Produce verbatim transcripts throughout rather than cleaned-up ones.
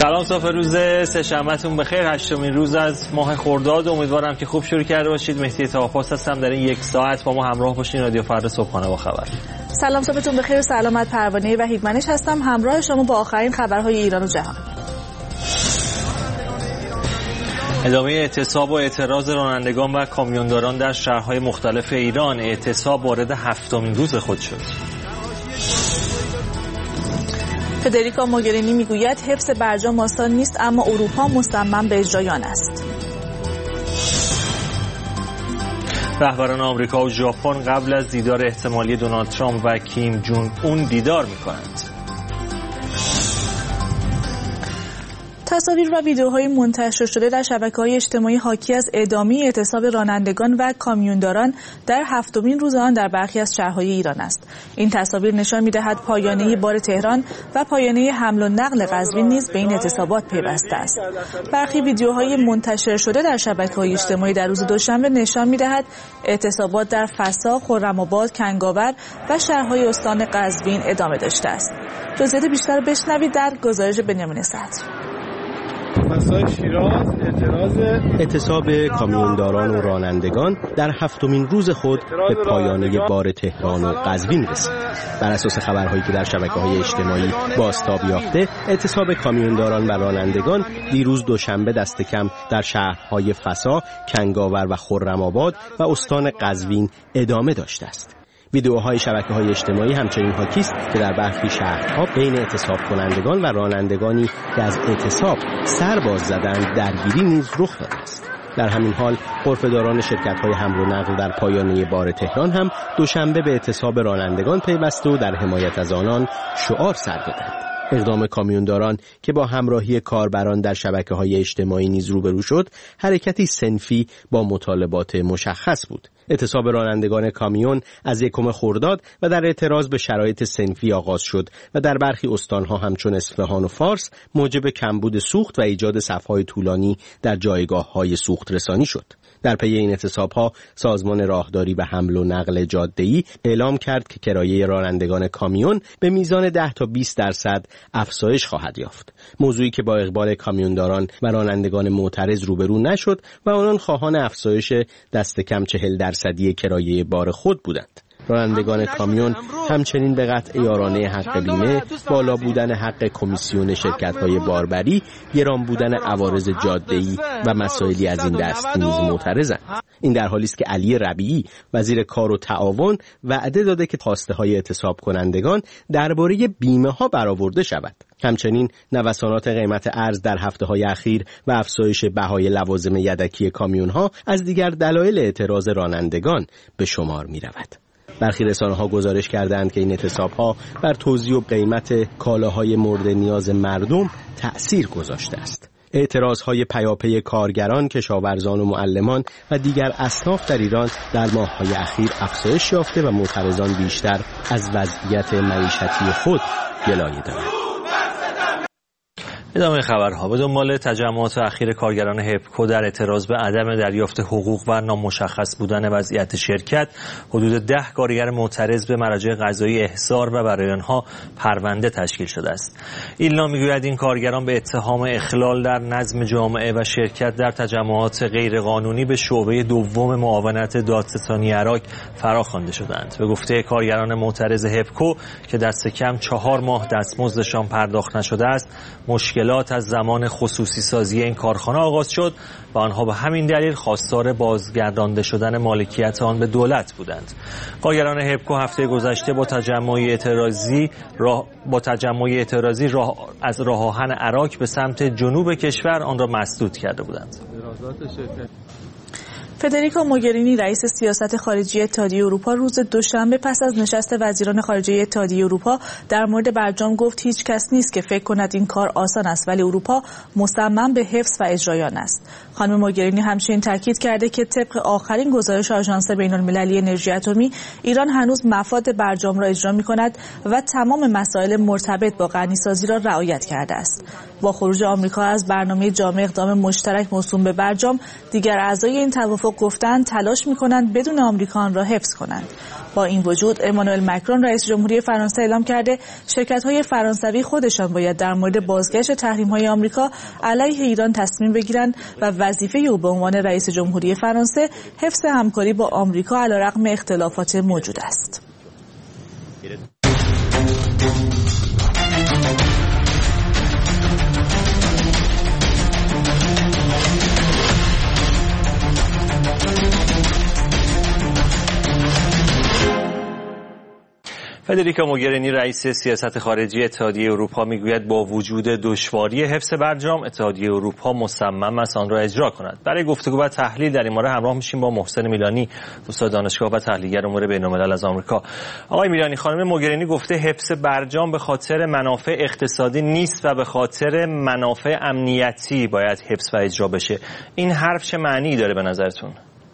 سلام، صبح روز سه‌شنبهتون بخیر. هشتمین روز از ماه خرداد. امیدوارم که خوب شروع کرده باشید. مهدی طاهرپاس هستم. در این یک ساعت با ما همراه باشین. رادیو فردا صبحانه با خبر. سلام، صبحتون بخیر. سلامت پروانه و هیدمنش هستم، همراه شما با آخرین خبرهای ایران و جهان. ادامه اعتصاب و اعتراض رانندگان و کامیونداران در شهرهای مختلف ایران. اعتصاب وارد هفتمین روز خود شد. فدریکا موگرینی میگوید حفظ برجام آسان نیست، اما اروپا مصمم به اجرای آن است. رهبران آمریکا و ژاپن قبل از دیدار احتمالی دونالد ترامپ و کیم جونگ اون دیدار می‌کنند. تصاویر و ویدیوهای منتشر شده در شبکه‌های اجتماعی حاکی از ادامه اعتصاب رانندگان و کامیونداران در هفتمین روز آن در برخی از شهرهای ایران است. این تصاویر نشان می‌دهد پایانه بار تهران و پایانه حمل و نقل قزوین نیز به این اعتصابات پیوسته است. برخی ویدیوهای منتشر شده در شبکه‌های اجتماعی در روز دوشنبه نشان می‌دهد اعتصابات در فسا، خرم‌آباد، کنگاور و شهرهای استان قزوین ادامه داشته است. جزئیات بیشتر بشنوید در گزارش بنیامین صدر. شیراز اعتراض اعتصاب کامیونداران و رانندگان در هفتمین روز خود به پایانه بار تهران و قزوین رسید. بر اساس خبرهایی که در شبکه‌های اجتماعی بازتاب یافته، اعتصاب کامیونداران و رانندگان دیروز دوشنبه دست کم در شهرهای فسا، کنگاور و خرم‌آباد و استان قزوین ادامه داشته است. ویدیوهای شبکه‌های اجتماعی همچنین حاکی است که در برخی شهرها بین اعتصاب کنندگان و رانندگانی که از اعتصاب سر باز زدند درگیری نیز رخ داده است. در همین حال غرفه‌داران شرکت‌های حمل و نقل در پایانه بار تهران هم دوشنبه به اعتصاب رانندگان پیوسته و در حمایت از آنان شعار سر دادند. اقدام کامیونداران که با همراهی کاربران در شبکه‌های اجتماعی نیز روبرو شد، حرکتی صنفی با مطالبات مشخص بود. اعتصاب رانندگان کامیون از یکم خرداد و در اعتراض به شرایط صنفی آغاز شد و در برخی استانها همچون اصفهان و فارس موجب کمبود سوخت و ایجاد صف‌های طولانی در جایگاه‌های سوخت رسانی شد. در پی این اعتصاب‌ها سازمان راهداری و حمل و نقل جاده‌ای اعلام کرد که کرایه رانندگان کامیون به میزان ده تا بیست درصد افزایش خواهد یافت. موضوعی که با اقبال کامیونداران و رانندگان معترض روبرو نشد و آنان خواهان افزایش دست کم چهل درصدی کرایه بار خود بودند. رانندگان کامیون همچنین به قطع یارانه حق بیمه، بالا بودن حق کمیسیون شرکت‌های باربری، گران بودن عوارض جاده‌ای و مسائلی از این دست نیز معترضند. این در حالی است که علی ربیعی وزیر کار و تعاون وعده داده که خواسته‌های اعتصاب کنندگان درباره بیمه‌ها برآورده شود. همچنین نوسانات قیمت ارز در هفته‌های اخیر و افزایش بهای لوازم یدکی کامیون‌ها از دیگر دلایل اعتراض رانندگان به شمار می‌رود. برخی رسانه‌ها گزارش کردند که این اعتصاب‌ها بر توزیع و قیمت کالاهای مورد نیاز مردم تأثیر گذاشته است. اعتراضهای پیاپی کارگران، کشاورزان و معلمان و دیگر اصناف در ایران در ماه‌های اخیر افزایش یافته و معترضان بیشتر از وضعیت معیشتی خود گلایه دارند. ادامه خبرها. به دنبال تجمعات اخیر کارگران هپکو در اعتراض به عدم دریافت حقوق و نامشخص بودن وضعیت شرکت، حدود ده کارگر معترض به مراجع قضایی احضار و برای آنها پرونده تشکیل شده است. ایلنا میگوید این کارگران به اتهام اخلال در نظم جامعه و شرکت در تجمعات غیرقانونی به شعبه دوم معاونت دادستانی عراق فراخوانده شدند. به گفته کارگران معترض هپکو که دست کم چهار ماه دستمزدشان پرداخت نشده است، مشکل از زمان خصوصی سازی این کارخانه آغاز شد و آنها به همین دلیل خواستار بازگردانده شدن مالکیت آن به دولت بودند. کارگران هپکو هفته گذشته با تجمع اعتراضی راه با تجمع اعتراضی راه از راه آهن عراق به سمت جنوب کشور آن را مسدود کرده بودند. فدریکا موگرینی رئیس سیاست خارجی اتحادیه اروپا روز دوشنبه پس از نشست وزیران خارجه اتحادیه اروپا در مورد برجام گفت هیچ کس نیست که فکر کند این کار آسان است، ولی اروپا مصمم به حفظ و اجرای آن است. خانم موگرینی همچنین تاکید کرده که طبق آخرین گزارش آژانس بین‌المللی انرژی اتمی، ایران هنوز مفاد برجام را اجرا می‌کند و تمام مسائل مرتبط با غنی‌سازی را رعایت کرده است. با خروج آمریکا از برنامه جامع اقدام مشترک موسوم به برجام، دیگر اعضای این توافق خب گفتند تلاش می‌کنند بدون آمریکا آن را حفظ کنند. با این وجود امانوئل مکرون رئیس جمهوری فرانسه اعلام کرده شرکت‌های فرانسوی خودشان باید در مورد بازگشت تحریم‌های آمریکا علیه ایران تصمیم بگیرند و وظیفه او به عنوان رئیس جمهوری فرانسه حفظ همکاری با آمریکا علیرغم اختلافات موجود است. فدریکا موگرینی رئیس سیاست خارجی اتحادیه اروپا میگوید با وجود دشواری حفظ برجام اتحادیه اروپا مصمم است آن را اجرا کند. برای گفتگو و تحلیل در این مورد همراه میشیم با محسن میلانی، استاد دانشگاه و تحلیلگر امور بین‌الملل از آمریکا. آقای میلانی، خانم موگرینی گفته حفظ برجام به خاطر منافع اقتصادی نیست و به خاطر منافع امنیتی باید حفظ و اجرا بشه. این حرف چه معنی داره به نظرتون؟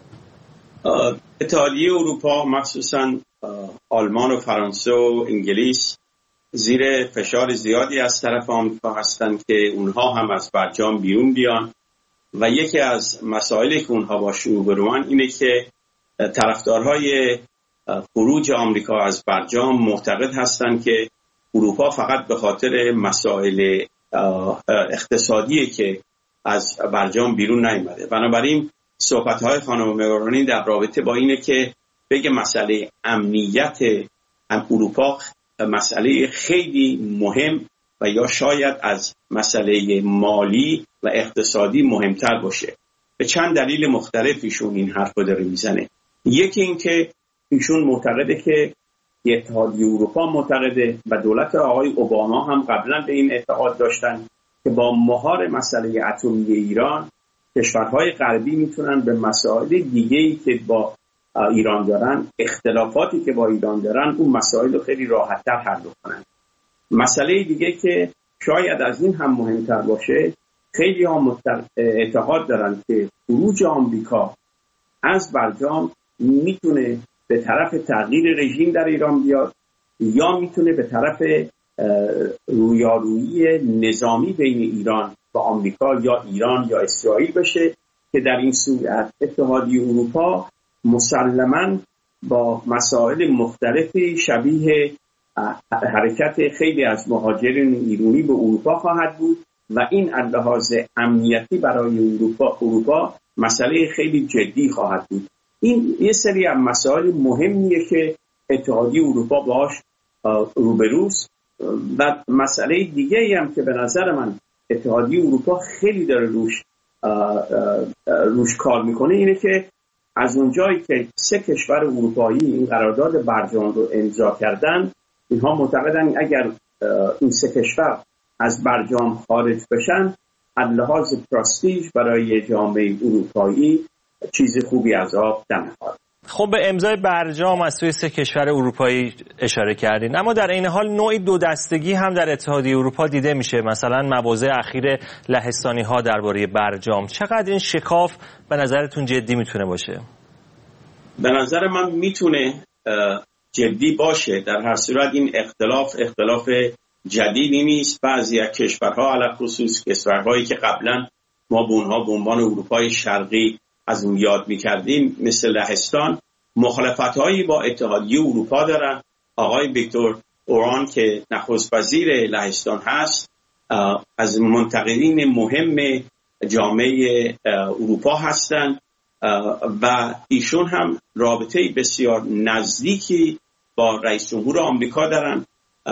اتحادیه اروپا مخصوصاً آلمان و فرانسه و انگلیس زیر فشار زیادی از طرف آمریکا هستند که اونها هم از برجام بیرون بیان و یکی از مسائلی که اونها با روبروان اینه که طرفدارهای خروج آمریکا از برجام معتقد هستند که اروپا فقط به خاطر مسائل اقتصادیه که از برجام بیرون نیامده. بنابراین صحبت‌های خانم موگرینی در رابطه با اینه که بگه مسئله امنیت اروپا مسئله خیلی مهم و یا شاید از مسئله مالی و اقتصادی مهمتر باشه. به چند دلیل مختلف ایشون این حرف رو داره میزنه. یکی این که ایشون معتقده که اتحادیه اروپا معتقده و دولت آقای اوباما هم قبلا به این اعتقاد داشتن که با مهار مسئله اتمی ایران کشورهای غربی میتونن به مسائل دیگه‌ای که با ایران دارن، اختلافاتی که با ایران دارن، اون مسائل رو خیلی راحت‌تر حل کنن. مسئله دیگه که شاید از این هم مهمتر باشه، خیلی ها اعتقاد دارن که خروج آمریکا از برجام میتونه به طرف تغییر رژیم در ایران بیاد یا میتونه به طرف رویارویی نظامی بین ایران و آمریکا یا ایران یا اسرائیل بشه که در این صورت اتحادیه اروپا مسلماً با مسائل مختلفی شبیه حرکت خیلی از مهاجرین ایرانی به اروپا خواهد بود و این از لحاظ امنیتی برای اروپا اروپا مسئله خیلی جدی خواهد بود. این یه سری از مسائل مهمیه که اتحادیه اروپا باهاش روبروست و مسئله دیگه‌ای هم که به نظر من اتحادیه اروپا خیلی داره روش روش کار میکنه اینه که از اونجایی که سه کشور اروپایی این قرارداد برجام رو امضا کردن، اینها معتقدن اگر این سه کشور از برجام خارج بشن از لحاظ پرستیژ برای جامعه اروپایی چیز خوبی از آب نمیاد. خب به امضای برجام از سوی سه کشور اروپایی اشاره کردین، اما در این حال نوعی دو دستگی هم در اتحادیه اروپا دیده میشه. مثلا مواضع اخیر لهستانی ها درباره برجام، چقدر این شکاف به نظرتون جدی میتونه باشه؟ به نظر من میتونه جدی باشه. در هر صورت این اختلاف اختلاف جدیدی نیست. بعضی از کشورها علاوه خصوص کشورهایی که قبلا ما به اونها به عنوان اروپای شرقی از اون یاد میکردیم مثل لهستان مخالفت‌هایی با اتحادیه اروپا دارن. آقای ویکتور اوربان که نخست وزیر لهستان هست از منتقدین مهم جامعه اروپا هستند و ایشون هم رابطه بسیار نزدیکی با رئیس جمهور آمریکا دارن.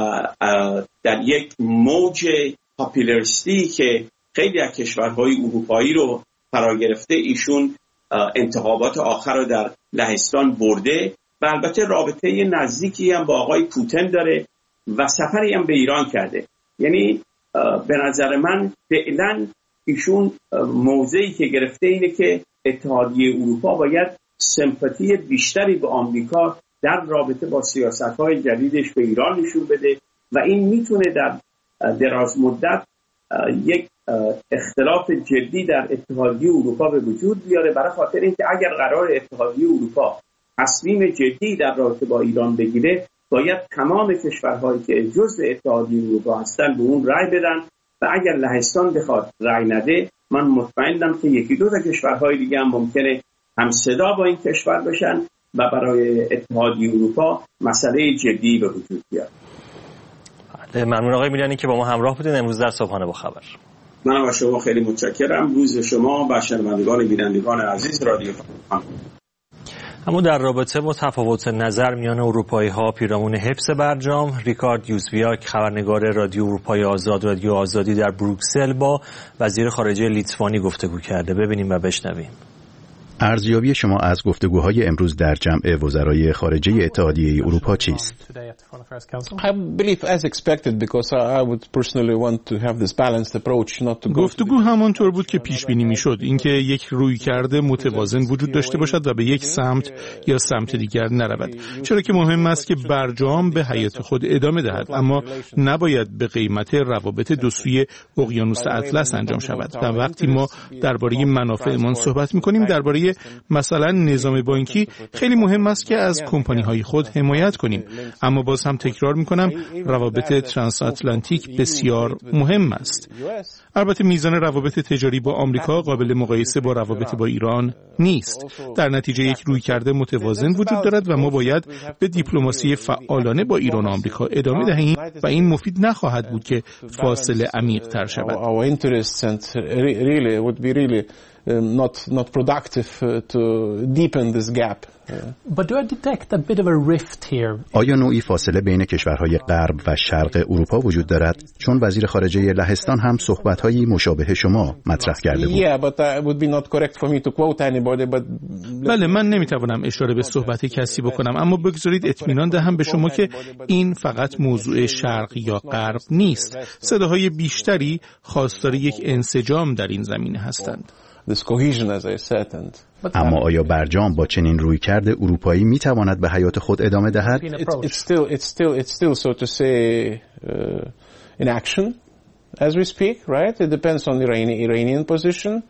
در یک موج پاپولاریستی که خیلی از کشورهای اروپایی رو فرا گرفته ایشون انتخابات آخر رو در لهستان برده و البته رابطه نزدیکی هم با آقای پوتین داره و سفری هم به ایران کرده. یعنی به نظر من فعلا ایشون موضعی که گرفته اینه که اتحادیه اروپا باید سمپاتی بیشتری به آمریکا در رابطه با سیاست‌های جدیدش به ایران نشون بده و این میتونه در دراز مدت یک اختلاف جدی در اتحادیه اروپا به وجود بیاره، برای خاطر اینکه اگر قرار اتحادیه اروپا تصمیم جدی در رابطه با ایران بگیره باید تمام کشورهایی که جزء اتحادیه اروپا هستن به اون رأی بدن و اگر لهستان بخواد رأی نده من مطمئنم که یکی دو تا کشورهای دیگه هم ممکنه همصدا با این کشور بشن و برای اتحادیه اروپا مسئله جدی به وجود بیاد. ممنون آقای میلانی که با ما همراه بودین امروز در صبحانه با خبر. من با شما خیلی متشکرم. روز شما و شنوندگان بینندگان عزیز رادیو فرمان. اما در رابطه با تفاوت نظر میان اروپایی ها پیرامون حفظ برجام، ریکارد یوزویاک خبرنگار رادیو اروپای آزاد رادیو آزادی در بروکسل با وزیر خارجه لیتوانی گفتگو کرده. ببینیم و بشنویم. ارزیابی شما از گفتگوهای امروز در جمع وزرای خارجه اتحادیه اروپا چیست؟ گفتگو همانطور بود که پیش بینی میشد، اینکه یک رویکرد متوازن وجود داشته باشد و به یک سمت یا سمت دیگر نرود، چرا که مهم است که برجام به حیات خود ادامه دهد، اما نباید به قیمت روابط دو سوی اقیانوس اطلس انجام شود. و وقتی ما درباره منافعمان صحبت می‌کنیم، درباره مثلا نظام بانکی، خیلی مهم است که از کمپانی‌های خود حمایت کنیم، اما باز هم تکرار می‌کنم روابط ترانس آتلانتیک بسیار مهم است. البته میزان روابط تجاری با آمریکا قابل مقایسه با روابط با ایران نیست. در نتیجه یک رویکرد متوازن وجود دارد و ما باید به دیپلماسی فعالانه با ایران و آمریکا ادامه دهیم و این مفید نخواهد بود که فاصله عمیق‌تر شود. not not productive to deepen this gap. But do I detect a bit of a rift here? آیا نوعی فاصله بین کشورهای غرب و شرق اروپا وجود دارد؟ چون وزیر خارجه لهستان هم صحبت‌هایی مشابه شما مطرح کرده بود. Yeah, but it would be not correct for me to quote anybody, but بله، من نمیتوانم اشاره به صحبت کسی بکنم، اما بگذارید اطمینان دهم به شما که این فقط موضوع شرق یا غرب نیست. صداهای بیشتری خواستار یک انسجام در این زمینه هستند. اما آیا برجام با چنین رویکرد اروپایی میتواند به حیات خود ادامه دهد؟ It's still, it's still, it's still, so to say, uh, in action as we speak, right? It depends on the Iranian position.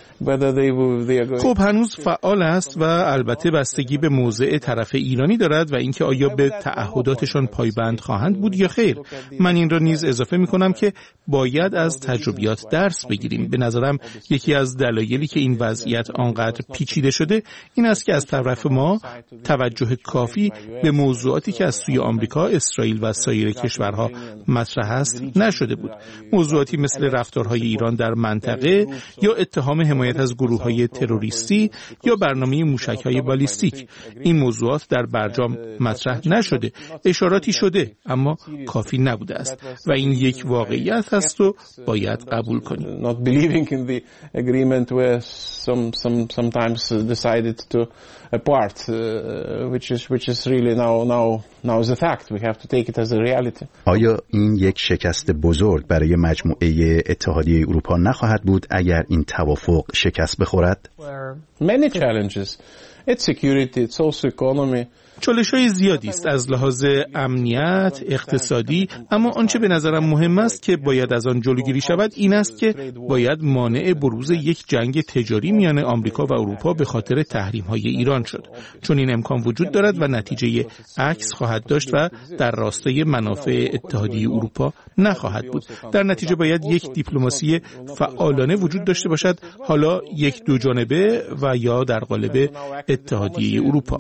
خب هنوز فعال است و البته بستگی به موضع طرف ایرانی دارد و اینکه آیا به تعهداتشان پایبند خواهند بود یا خیر. من این را نیز اضافه می کنم که باید از تجربیات درس بگیریم. به نظرم یکی از دلایلی که این وضعیت آنقدر پیچیده شده این است که از طرف ما توجه کافی به موضوعاتی که از سوی آمریکا، اسرائیل و سایر کشورها مطرح است نشده بود. موضوعاتی مثل رفتارهای ایران در منطقه یا اتهام حمایت از گروه‌های تروریستی یا برنامه موشک‌های بالیستیک. این موضوعات در برجام مطرح نشده. اشاراتی شده اما کافی نبوده است و این یک واقعیت است و باید قبول کنیم. Not believing in the agreement where some some sometimes decided to apart which is which is really now now now is a fact. We have to take it as a reality. آیا این یک شکست بزرگ برای مجموعه اتحادیه اروپا نخواهد بود اگر این توافق شکست بخورد؟ Many challenges. It's security, it's also economy. چالش‌های زیادی است از لحاظ امنیت، اقتصادی، اما آنچه به نظرم مهم است که باید از آن جلوگیری شود این است که باید مانع بروز یک جنگ تجاری میان آمریکا و اروپا به خاطر تحریم‌های ایران شد، چون این امکان وجود دارد و نتیجه عکس خواهد داشت و در راستای منافع اتحادیه اروپا نخواهد بود. در نتیجه باید یک دیپلماسی فعالانه وجود داشته باشد، حالا یک دو جانبه و یا در قالب اتحادیه اروپا.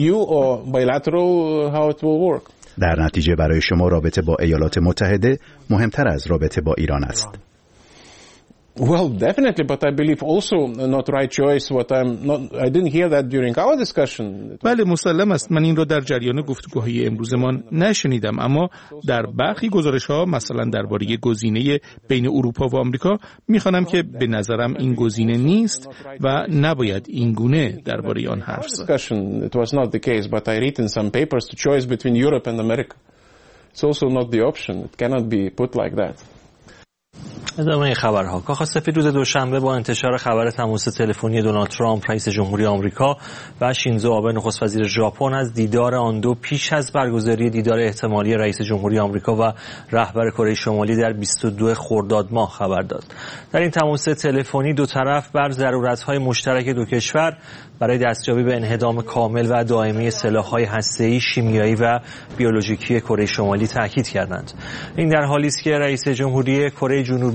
bilateral how it will work. در نتیجه برای شما رابطه با ایالات متحده مهمتر از رابطه با ایران است. Well, definitely, but I believe also not right choice. What I'm not, I didn't hear that during our discussion. بله مسلم است. من این را در جریان گفتگوهای امروزمان نشنیدم، اما در برخی گزارش‌ها مثلا درباره گزینه بین اروپا و آمریکا می‌خوانم که به نظرم این گزینه نیست و نباید این گونه درباره آن حرف زد. It was not the case, but I read in some papers to choice between Europe and America. It's also not the option. It cannot be put like that. ادامه خبرها. کاخ سفید روز دوشنبه با انتشار خبر تماس تلفنی دونالد ترامپ رئیس جمهوری آمریکا و شینزو آبه نخست وزیر ژاپن از دیدار آن دو پیش از برگزاری دیدار احتمالی رئیس جمهوری آمریکا و رهبر کره شمالی در بیست و دو خرداد ماه خبر داد. در این تماس تلفنی دو طرف بر ضرورت‌های مشترک دو کشور برای دستیابی به انهدام کامل و دائمی سلاح‌های هسته‌ای، شیمیایی و بیولوژیکی کره شمالی تاکید کردند. این در حالی است که رئیس جمهوری کره جنوبی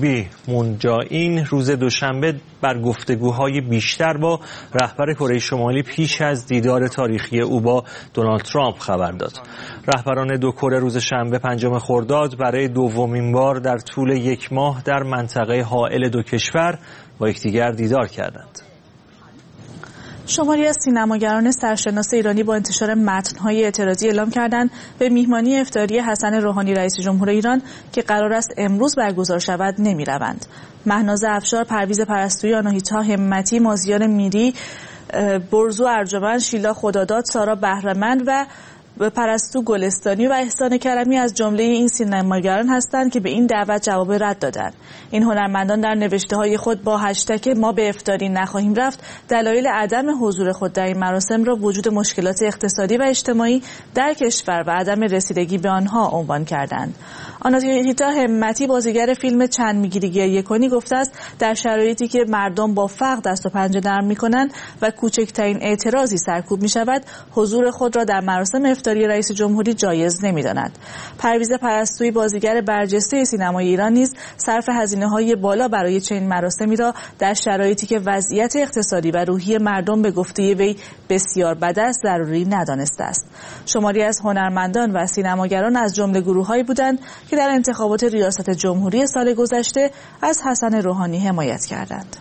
جنوبی مون جه این روز دوشنبه بر گفتگوهای بیشتر با رهبر کره شمالی پیش از دیدار تاریخی او با دونالد ترامپ خبر داد. رهبران دو کره روز شنبه پنجم خرداد برای دومین بار در طول یک ماه در منطقه حائل دو کشور با یکدیگر دیدار کردند. شماری از سینماگران سرشناس ایرانی با انتشار متن‌های اعتراضی اعلام کردند به میهمانی افطاری حسن روحانی رئیس جمهور ایران که قرار است امروز برگزار شود نمی‌روند. مهناز افشار، پرویز پرستویی، آناهیتا همتی، مازیار میری، برزو ارجمند، شیلا خداداد، سارا بهرمند و پرستو گلستانی و احسان کرمی از جمله این سینماگران هستند که به این دعوت جواب رد دادند. این هنرمندان در نوشته‌های خود با هشتگ ما به افطاری نخواهیم رفت دلایل عدم حضور خود در این مراسم را وجود مشکلات اقتصادی و اجتماعی در کشور و عدم رسیدگی به آنها عنوان کردند. آناهیتا همتی، بازیگر فیلم چند میگیری گریه کنی، گفته است در شرایطی که مردم با فقر دست و پنجه نرم می‌کنند و کوچکترین اعتراضی سرکوب می‌شود، حضور خود را در مراسم افطاری رئیس جمهوری جایز نمی‌داند. پرویز پرستویی، بازیگر برجسته سینمای ایران، نیز صرف هزینه‌های بالا برای چنین مراسمی را در شرایطی که وضعیت اقتصادی و روحی مردم به گفته وی بسیار بد است ضروری ندانسته است. شماری از هنرمندان و سینماگران از جمله گروه‌هایی بودند که در انتخابات ریاست جمهوری سال گذشته از حسن روحانی حمایت کردند.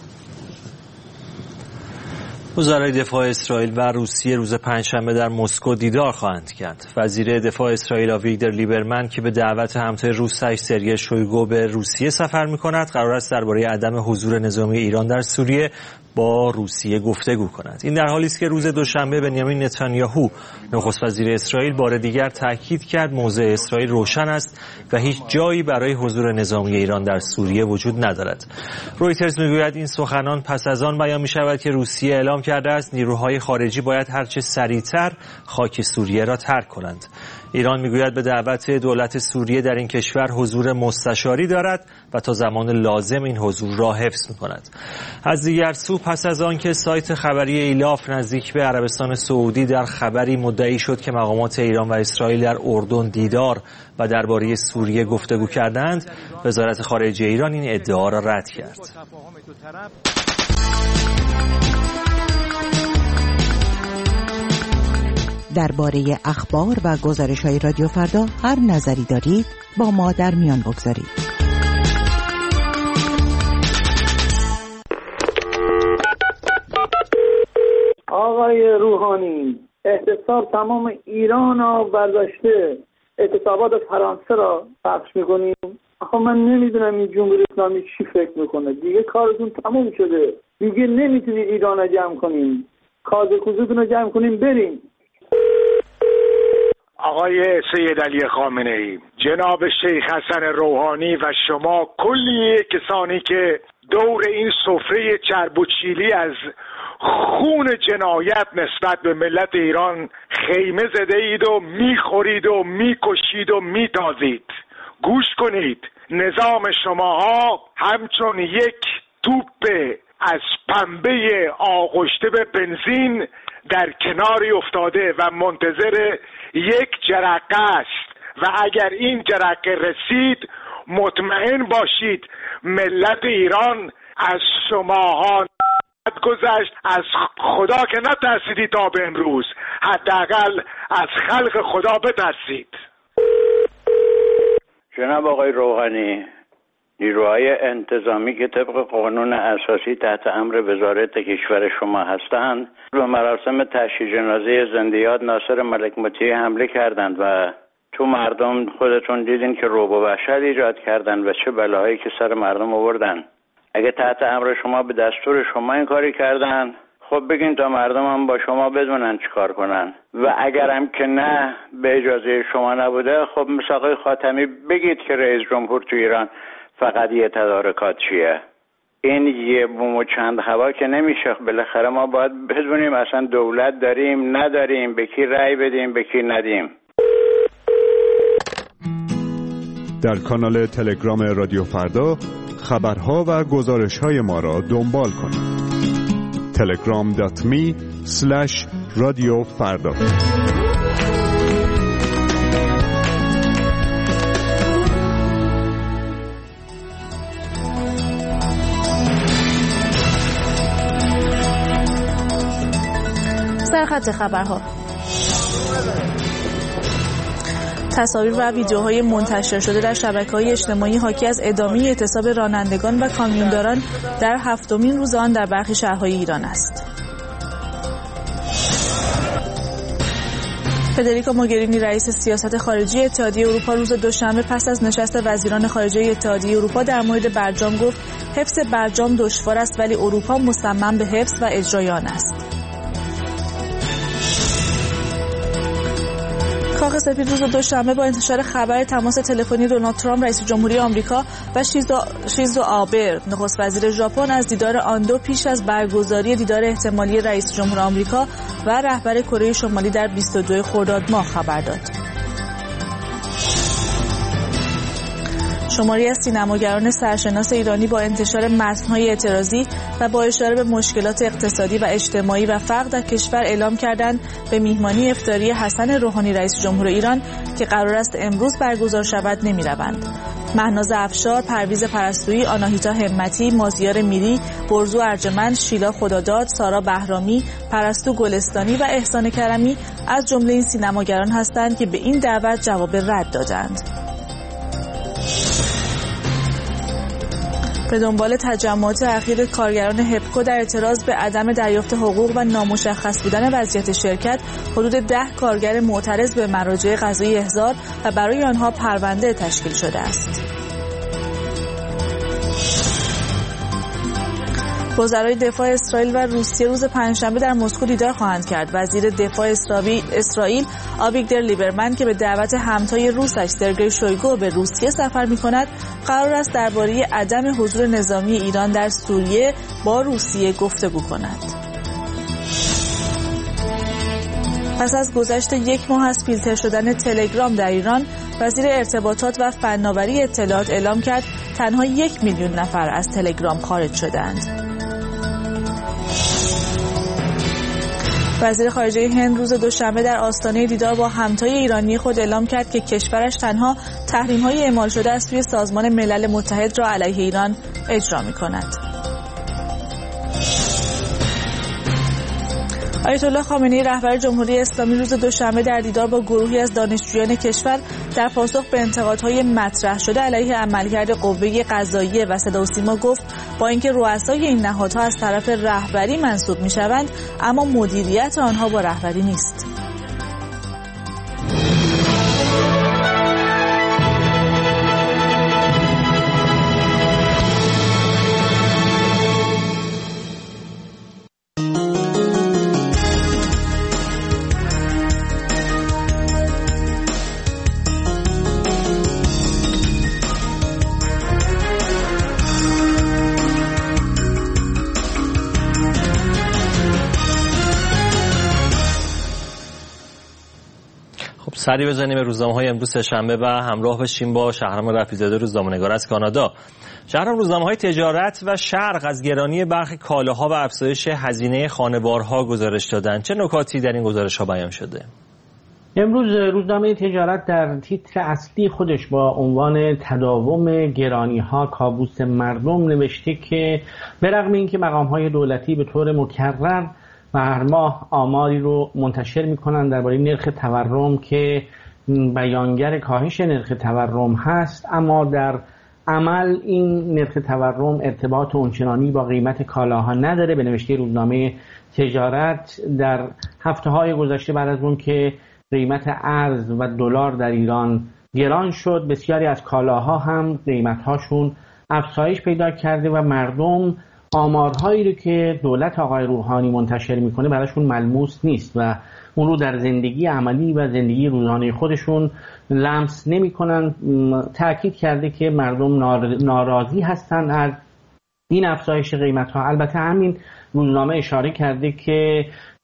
وزرای دفاع اسرائیل و روسیه روز پنجشنبه در مسکو دیدار خواهند کرد. وزیر دفاع اسرائیل آویگدور لیبرمن که به دعوت همتای روسش سرگئی شویگو به روسیه سفر می‌کند، قرار است درباره عدم حضور نظامی ایران در سوریه با روسیه گفتگو کند. این در حالی است که روز دوشنبه بنیامین نتانیاهو نخست وزیر اسرائیل بار دیگر تاکید کرد موضع اسرائیل روشن است و هیچ جایی برای حضور نظامی ایران در سوریه وجود ندارد. رویترز میگوید این سخنان پس از آن بیان می‌شود که روسیه اعلام کرده است نیروهای خارجی باید هرچه سریعتر خاک سوریه را ترک کنند. ایران میگوید به دعوت دولت سوریه در این کشور حضور مستشاری دارد و تا زمان لازم این حضور را حفظ می‌کند. از دیگر سو پس از آن که سایت خبری ایلاف نزدیک به عربستان سعودی در خبری مدعی شد که مقامات ایران و اسرائیل در اردن دیدار و درباره سوریه گفتگو کردند، وزارت خارجه ایران این ادعا را رد کرد. درباره اخبار و گزارش‌های رادیو فردا هر نظری دارید با ما در میان بگذارید. آقای روحانی، اعتصاب تمام ایران را برداشته، اعتصابات فرانسه را پخش میکنیم. آخه من نمیدونم این جمهوری اسلامی چی فکر میکنه. دیگه کارتون تموم شده، دیگه نمیتونید ایران را جمع کنیم. کاز کوزتون را جمع کنیم بریم. آقای سید علی خامنه‌ای، جناب شیخ حسن روحانی و شما کلیه کسانی که دور این سفره چرب و چیلی از خون جنایت نسبت به ملت ایران خیمه زده اید و میخورید و میکشید و میتازید، گوش کنید. نظام شماها همچون یک توپ از پنبه آغشته به بنزین در کناری افتاده و منتظر یک جرقه است و اگر این جرقه رسید مطمئن باشید ملت ایران از شماها گذشت. از خدا که نترسیدید تا به امروز، حداقل از خلق خدا بترسید. جناب آقای روحانی، نیروهای انتظامی که طبق قانون اساسی تحت امر وزارت کشور شما هستند به مراسم تشییع جنازه زنده‌یاد ناصر ملک مطیع حمله کردند و تو مردم خودتون دیدین که رعب و وحشت ایجاد کردند و چه بلاهایی که سر مردم آوردن. اگه تحت امر شما به دستور شما این کاری کردن، خب بگین تا مردم هم با شما بدونن چی کار کنن و اگر هم که نه به اجازه شما نبوده، خب مثل آقای خاتمی بگید که رئیس جمهور تو ایران فقط یه تدارکات چیه. این یه بوم و چند هوا که نمیشه. بالاخره ما باید بدونیم اصلا دولت داریم نداریم، به کی رأی بدیم به کی ندیم. در کانال تلگرام رادیو فردا خبرها و گزارش‌های ما را دنبال کنید. تلگرام دات می اسلش رادیو فردا. سرخط خبرها. تصاویر و ویدیوهای منتشر شده در شبکه‌های اجتماعی حاکی از ادامه اعتصاب رانندگان و کامیونداران در هفتمین روز آن در برخی شهرهای ایران است. فدریکا موگرینی رئیس سیاست خارجی اتحادیه اروپا روز دوشنبه پس از نشست وزیران خارجه اتحادیه اروپا در مورد برجام گفت حفظ برجام دشوار است ولی اروپا مصمم به حفظ و اجرای آن است. کاخ سفید روز دوشنبه با انتشار خبر تماس تلفنی دونالد ترامپ رئیس جمهوری آمریکا و شیزو شیزو آبه نخست وزیر ژاپن از دیدار آن دو پیش از برگزاری دیدار احتمالی رئیس جمهور آمریکا و رهبر کره شمالی در بیست و دو خرداد ماه خبر داد. شماری از سینماگران سرشناس ایرانی با انتشار متن‌های اعتراضی و با اشاره به مشکلات اقتصادی و اجتماعی و فقر در کشور اعلام کردند به میهمانی افطاری حسن روحانی رئیس جمهور ایران که قرار است امروز برگزار شود نمی‌روند. مهناز افشار، پرویز پرستویی، آناهیتا همتی، مازیار میری، برزو ارجمند، شیلا خداداد، سارا بهرامی، پرستو گلستانی و احسان کرمی از جمله این سینماگران هستند که به این دعوت جواب رد دادند. به دنبال تجمعات اخیر کارگران هپکو در اعتراض به عدم دریافت حقوق و نامشخص بودن وضعیت شرکت، حدود ده کارگر معترض به مراجع قضایی احضار و برای آنها پرونده تشکیل شده است. وزرای دفاع اسرائیل و روسیه روز پنجشنبه در مسکو دیدار خواهند کرد. وزیر دفاع اسرائیل آویگدر لیبرمن که به دعوت همتای روسش سرگئی شویگو به روسیه سفر می‌کند، قرار است درباره عدم حضور نظامی ایران در سوریه با روسیه گفتگو کند. پس از گذشت یک ماه از فیلتر شدن تلگرام در ایران، وزیر ارتباطات و فناوری اطلاعات اعلام کرد تنها یک میلیون نفر از تلگرام خارج شدند. وزیر خارجه هند روز دوشنبه در آستانه دیدار با همتای ایرانی خود اعلام کرد که کشورش تنها تحریم‌های اعمال شده از سوی سازمان ملل متحد را علیه ایران اجرا می‌کند. آیت الله خامنه‌ای رهبر جمهوری اسلامی روز دوشنبه در دیدار با گروهی از دانشجویان کشور در پاسخ به انتقادهای مطرح شده علیه عملکرد قوه قضاییه و صدا و سیما گفت با اینکه رؤسای این نهادها از طرف رهبری منصوب می‌شوند اما مدیریت آنها با رهبری نیست. سری بزنیم به روزنامه‌های امروز شنبه و همراه بشیم با شهرام رفیع‌زاده روزنامه‌نگار از کانادا. شهرام، روزنامه‌های تجارت و شرق از گرانی برخی کالاها و افزایش هزینه خانوارها گزارش دادند. چه نکاتی در این گزارش‌ها بیان شده؟ امروز روزنامه تجارت در تیتر اصلی خودش با عنوان تداوم گرانی‌ها کابوس مردم نوشته که به رغم اینکه مقام‌های دولتی به طور مکرر و هر ماه آماری رو منتشر میکنن درباره نرخ تورم که بیانگر کاهش نرخ تورم هست، اما در عمل این نرخ تورم ارتباط اونچنانی با قیمت کالاها نداره. به نوشته روزنامه تجارت در هفته های گذشته بعد از اون که قیمت ارز و دلار در ایران گران شد، بسیاری از کالاها هم قیمتهاشون افزایش پیدا کرده و مردم آمارهایی رو که دولت آقای روحانی منتشر میکنه براشون ملموس نیست و اون رو در زندگی عملی و زندگی روزانه خودشون لمس نمیکنن. تأکید کرده که مردم ناراضی هستن از این افزایش قیمت ها. البته همین روزنامه اشاره کرده که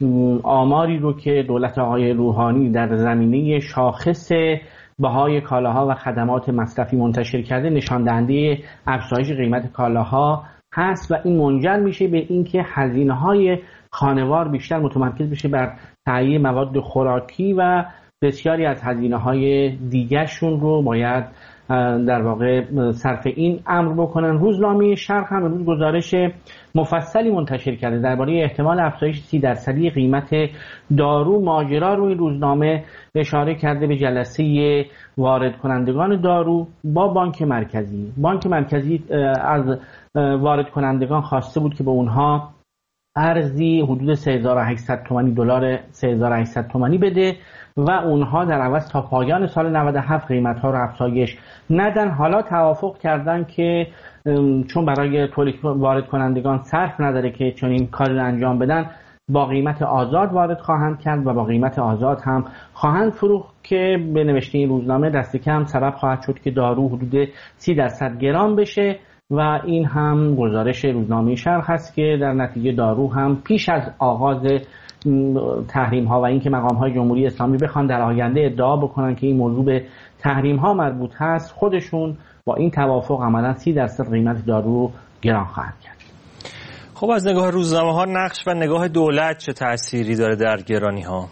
آماری رو که دولت آقای روحانی در زمینه شاخص بهای کالاها و خدمات مصرفی منتشر کرده نشان دهنده افزایش قیمت کالاها هست و این منجر میشه به اینکه هزینه‌های خانوار بیشتر متمرکز بشه بر تهیه مواد خوراکی و بسیاری از هزینه‌های دیگرشون رو باید در واقع صرف این امر بکنن. روزنامه شرق هم امروز گزارش مفصلی منتشر کرده درباره احتمال افزایش سی درصدی قیمت دارو. ماجرا رو این روزنامه اشاره کرده به جلسه وارد کنندگان دارو با بانک مرکزی. بانک مرکزی از وارد کنندگان خواسته بود که به اونها ارزی حدود سه هزار و هشتصد تومانی دلار سه هزار و هشتصد تومانی بده و اونها در عوض تا پایان سال نود و هفت قیمت‌ها رو افزایش ندن. حالا توافق کردن که چون برای تولید وارد کنندگان صرف نداره که چون این کار رو انجام بدن، با قیمت آزاد وارد خواهند کرد و با قیمت آزاد هم خواهند فروخت که به نوشته این روزنامه دست کم سبب خواهد شد که دارو حدود سی درصد گران بشه و این هم گزارش روزنامه شرق هست که در نتیجه دارو هم پیش از آغاز تحریم ها و اینکه مقام های جمهوری اسلامی بخوان در آینده ادعا بکنن که این موضوع به تحریم ها مربوط هست، خودشون با این توافق عملا سی درصد قیمت دارو گران خواهند کرد. خب از نگاه روزنامه ها نقش و نگاه دولت چه تأثیری داره در گرانی ها؟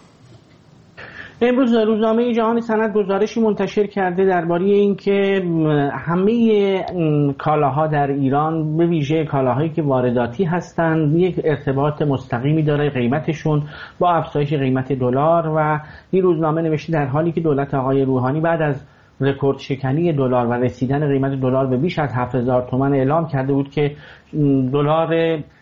امروز روزنامه جهان سند گزارشی منتشر کرده درباره اینکه همه کالاها در ایران به ویژه کالاهایی که وارداتی هستند یک ارتباط مستقیمی داره قیمتشون با افزایش قیمت دلار. و این روزنامه نوشته در حالی که دولت آقای روحانی بعد از رکورد شکنی دلار و رسیدن قیمت دلار به بیش از هفت هزار تومان اعلام کرده بود که دلار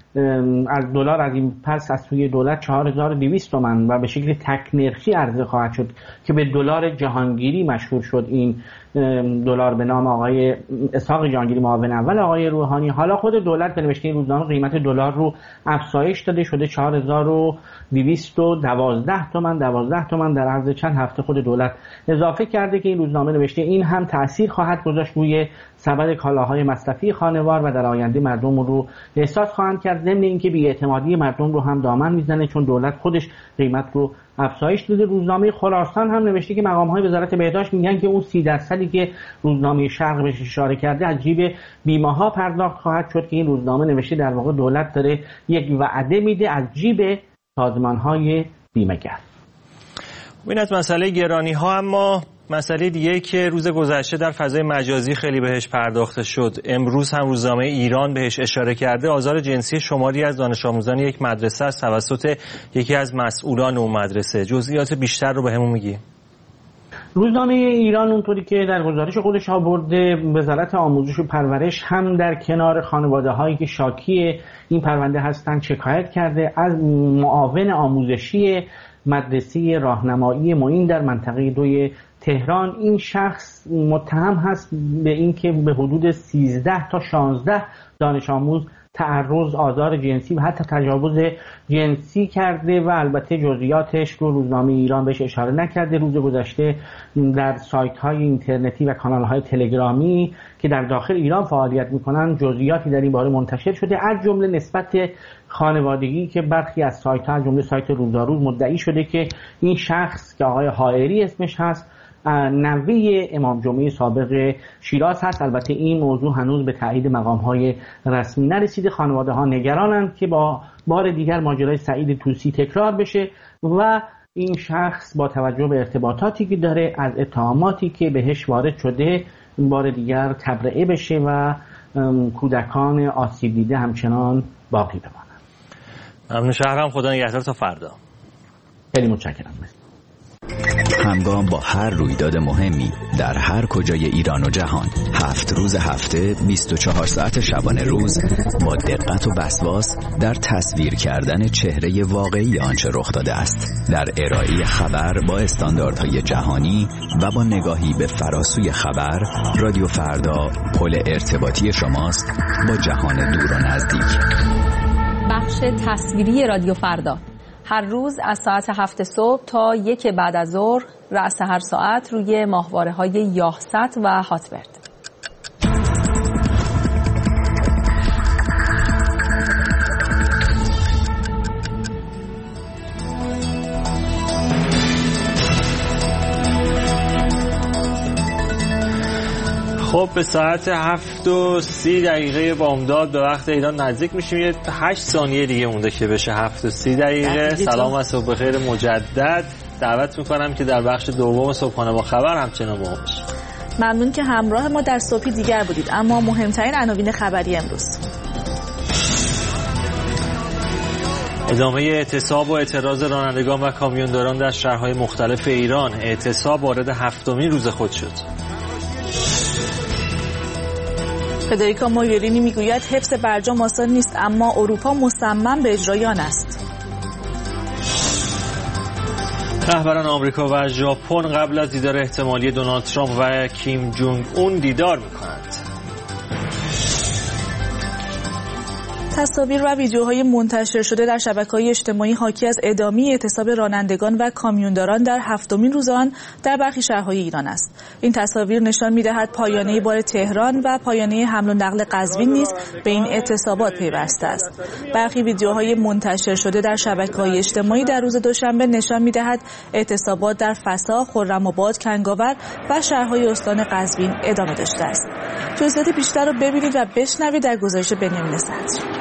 از دلار از این پس از سوی دولت چهار هزار و دویست تومان و به شکل تک نرخی عرضه خواهد شد که به دلار جهانگیری مشهور شد این دلار به نام آقای اسحاق جهانگیری معاون اول آقای روحانی. حالا خود دولت به نوشته این روزنامه قیمت دلار رو افزایش داده، شده چهار هزار و دویست و دوازده تومان دوازده تومان در عرض چند هفته خود دولت اضافه کرده که این روزنامه نوشته این هم تأثیر خواهد گذاشت روی سبد کالاهای مصرفی خانوار و در آینده مردم رو احساس خواهند کرد، ضمن اینکه بی‌اعتمادی مردم رو هم دامن میزنه چون دولت خودش قیمت رو افزایش داده. روزنامه خراسان هم نوشته که مقام‌های وزارت بهداشت میگن که اون سی درصدی که روزنامه شرق بهش اشاره کرده از جیب بیمه‌ها پرداخت خواهد شد که این روزنامه نوشته در واقع دولت داره یک وعده میده از جیب سازمان‌های بیمه‌گر. این از مسئله گرانی ها، اما مسئله دیگه که روز گذشته در فضای مجازی خیلی بهش پرداخته شد، امروز هم روزنامه ایران بهش اشاره کرده، آزار جنسی شماری از دانش آموزان یک مدرسه است توسط یکی از مسئولان اون مدرسه. جزئیات بیشتر رو بهمون میگی؟ روزنامه ایران اونطوری که در گزارش خودش آورده، وزارت آموزش و پرورش هم در کنار خانواده هایی که شاکی این پرونده هستند شکایت کرده از معاون آموزشی مدرسه راهنمایی معین در منطقه دوی تهران. این شخص متهم هست به اینکه به حدود سیزده تا شانزده دانش آموز تعرض، آزار جنسی و حتی تجاوز جنسی کرده و البته جزئیاتش رو روزنامه ایران بهش اشاره نکرده. روز گذشته در سایت های اینترنتی و کانال های تلگرامی که در داخل ایران فعالیت میکنن جزئیاتی در این باره منتشر شده، از جمله نسبت خانوادگی که برخی از سایت ها از جمله سایت روزاروز مدعی شده که این شخص که آقای حائری اسمش هست نوه امام جمعه سابق شیراز هست. البته این موضوع هنوز به تایید مقام‌های رسمی نرسیده. خانواده ها نگرانند که با بار دیگر ماجرای سعید طوسی تکرار بشه و این شخص با توجه به ارتباطاتی که داره از اتهاماتی که بهش وارد شده بار دیگر تبرئه بشه و کودکان آسیب دیده همچنان باقی بمانند. ممنون شهرام، خدا نگهدار تا فردا. خیلی متشکرم. همگام با هر رویداد مهمی در هر کجای ایران و جهان، هفت روز هفته، بیست و چهار ساعت شبانه روز، با دقت و وسواس در تصویر کردن چهره واقعی آنچه رخ داده است، در ارائه خبر با استانداردهای جهانی و با نگاهی به فراسوی خبر، رادیو فردا پل ارتباطی شماست با جهان دور و نزدیک. بخش تصویری رادیو فردا هر روز از ساعت هفت صبح تا یک بعد از ظهر، رأس هر ساعت روی ماهواره‌های یاهست و هاتبرد. خب به ساعت هفت و سی دقیقه بامداد به وقت ایران نزدیک میشیم. یه هشت ثانیه دیگه مونده که بشه هفت و سی دقیقه. سلام و صبح بخیر مجدد. دعوت میکنم که در بخش دوم صبحانه با خبر همچنان با ما باشید. ممنون که همراه ما در صبحی دیگر بودید. اما مهمترین عناوین خبری امروز: ادامه اعتصاب و اعتراض رانندگان و کامیونداران در شهرهای مختلف ایران. اعتصاب وارد هفتمین روز خود شد. فدریکا موگرینی میگوید حفظ برجام آسان نیست، اما اروپا مصمم به اجرای آن است. رهبران آمریکا و ژاپن قبل از دیدار احتمالی دونالد ترامپ و کیم جونگ اون دیدار می‌کنند. تصاویر و ویدیوهای منتشر شده در شبکه‌های اجتماعی حاکی از ادامه اعتصاب رانندگان و کامیونداران در هفتمین روز آن در برخی شهرهای ایران است. این تصاویر نشان می‌دهد پایانه بار تهران و پایانه حمل و نقل قزوین نیز به این اعتصابات پیوسته است. برخی ویدیوهای منتشر شده در شبکه‌های اجتماعی در روز دوشنبه نشان می‌دهد اعتصابات در فسا، خرم‌آباد، کنگاور و شهرهای استان قزوین ادامه داشته است. جزئیات بیشتر را ببینید و بشنوید در گزارش بنیامین صدر.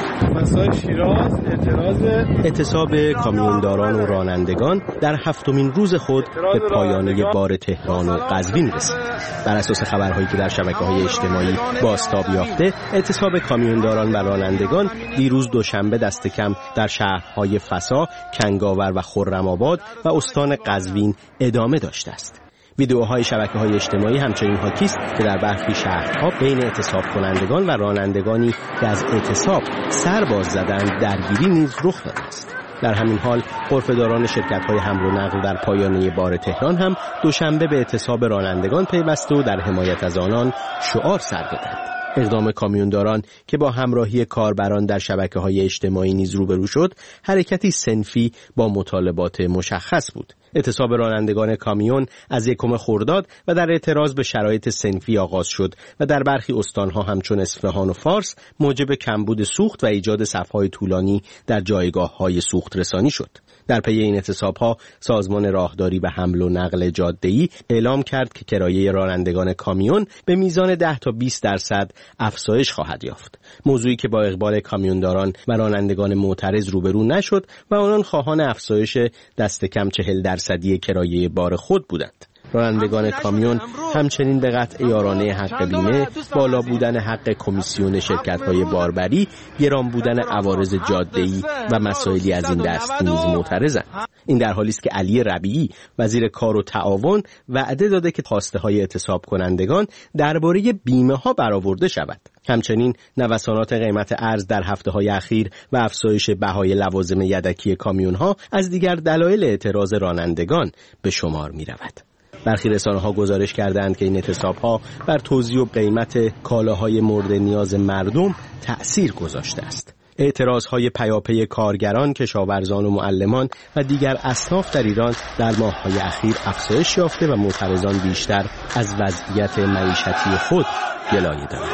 مسای شیراز اعتراض اعتصاب کامیونداران و رانندگان در هفتمین روز خود به پایانه بار تهران و قزوین رسید. بر اساس خبرهایی که در شبکه‌های اجتماعی بازتاب یافته، اعتصاب کامیونداران و رانندگان دیروز دوشنبه دست کم در شهرهای فسا، کنگاور و خرم‌آباد و استان قزوین ادامه داشته است. ویدیوهای شبکه‌های اجتماعی همچنین حاکی است که در برخی شهرها بین اعتصاب کنندگان و رانندگانی که از اعتصاب سر باز زدند درگیری نیز رخ داده است. در همین حال غرفه‌داران شرکت‌های حمل و نقل در پایانه بار تهران هم دوشنبه به اعتصاب رانندگان پیوسته و در حمایت از آنان شعار سر دادند. اقدام کامیونداران که با همراهی کاربران در شبکه‌های اجتماعی نیز روبرو شد، حرکتی صنفی با مطالبات مشخص بود. اعتصاب رانندگان کامیون از یکم خرداد و در اعتراض به شرایط صنفی آغاز شد و در برخی استانها همچون اصفهان و فارس موجب کمبود سوخت و ایجاد صف‌های طولانی در جایگاه‌های سوخت رسانی شد. در پی این اعتصاب‌ها سازمان راهداری و حمل و نقل جاده‌ای اعلام کرد که کرایه رانندگان کامیون به میزان ده تا بیست درصد افزایش خواهد یافت. موضوعی که با اقبال کامیونداران و رانندگان معترض روبرو نشد و آنان خواهان افزایش دست کم چهل درصدی کرایه بار خود بودند. رانندگان کامیون همچنین به قطع یارانه حق بیمه، بالا بودن حق کمیسیون شرکت‌های باربری، گران بودن عوارض جاده‌ای و مسائلی از این دست نیز معترضند. این در حالی است که علی ربیعی وزیر کار و تعاون وعده داده که خواسته‌های اعتصاب کنندگان درباره بیمه‌ها برآورده شود. همچنین نوسانات قیمت ارز در هفته‌های اخیر و افزایش بهای لوازم یدکی کامیون‌ها از دیگر دلایل اعتراض رانندگان به شمار می‌رود. برخی رسانه‌ها گزارش کردند که این اعتصاب‌ها بر توزیع و قیمت کالاهای مورد نیاز مردم تأثیر گذاشته است. اعتراضهای پیاپی کارگران، کشاورزان و معلمان و دیگر اصناف در ایران در ماه‌های اخیر افزایش یافته و معترضان بیشتر از وضعیت معیشتی خود گلایه دارند.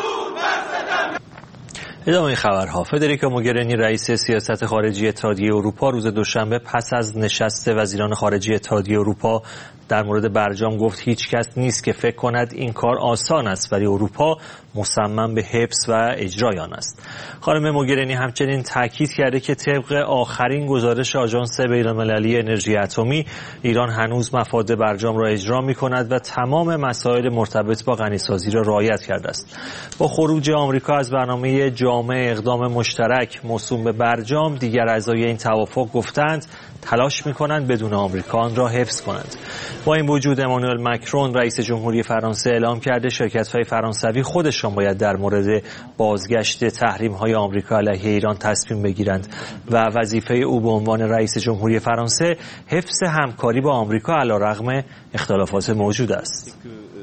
ادامه خبرها: فدریکا موگرینی رئیس سیاست خارجی اتحادیه اروپا روز دوشنبه پس از نشست وزیران خارجه اتحادیه اروپا در مورد برجام گفت هیچ کس نیست که فکر کند این کار آسان است، ولی اروپا مصمم به حفظ و اجرای آن است. خانم موگرینی همچنین تاکید کرده که طبق آخرین گزارش آژانس بین‌المللی انرژی اتمی، ایران هنوز مفاد برجام را اجرا می‌کند و تمام مسائل مرتبط با غنیسازی را رعایت کرده است. با خروج آمریکا از برنامه جامع اقدام مشترک موسوم به برجام، دیگر اعضای این توافق گفتند تلاش می‌کنند بدون آمریکا آن را حفظ کنند. با این وجود امانوئل مکرون رئیس جمهوری فرانسه اعلام کرده شرکت‌های فرانسوی خودشان باید در مورد بازگشت تحریم‌های آمریکا علیه ایران تصمیم بگیرند و وظیفه او به عنوان رئیس جمهوری فرانسه حفظ همکاری با آمریکا علیرغم اختلافات موجود است.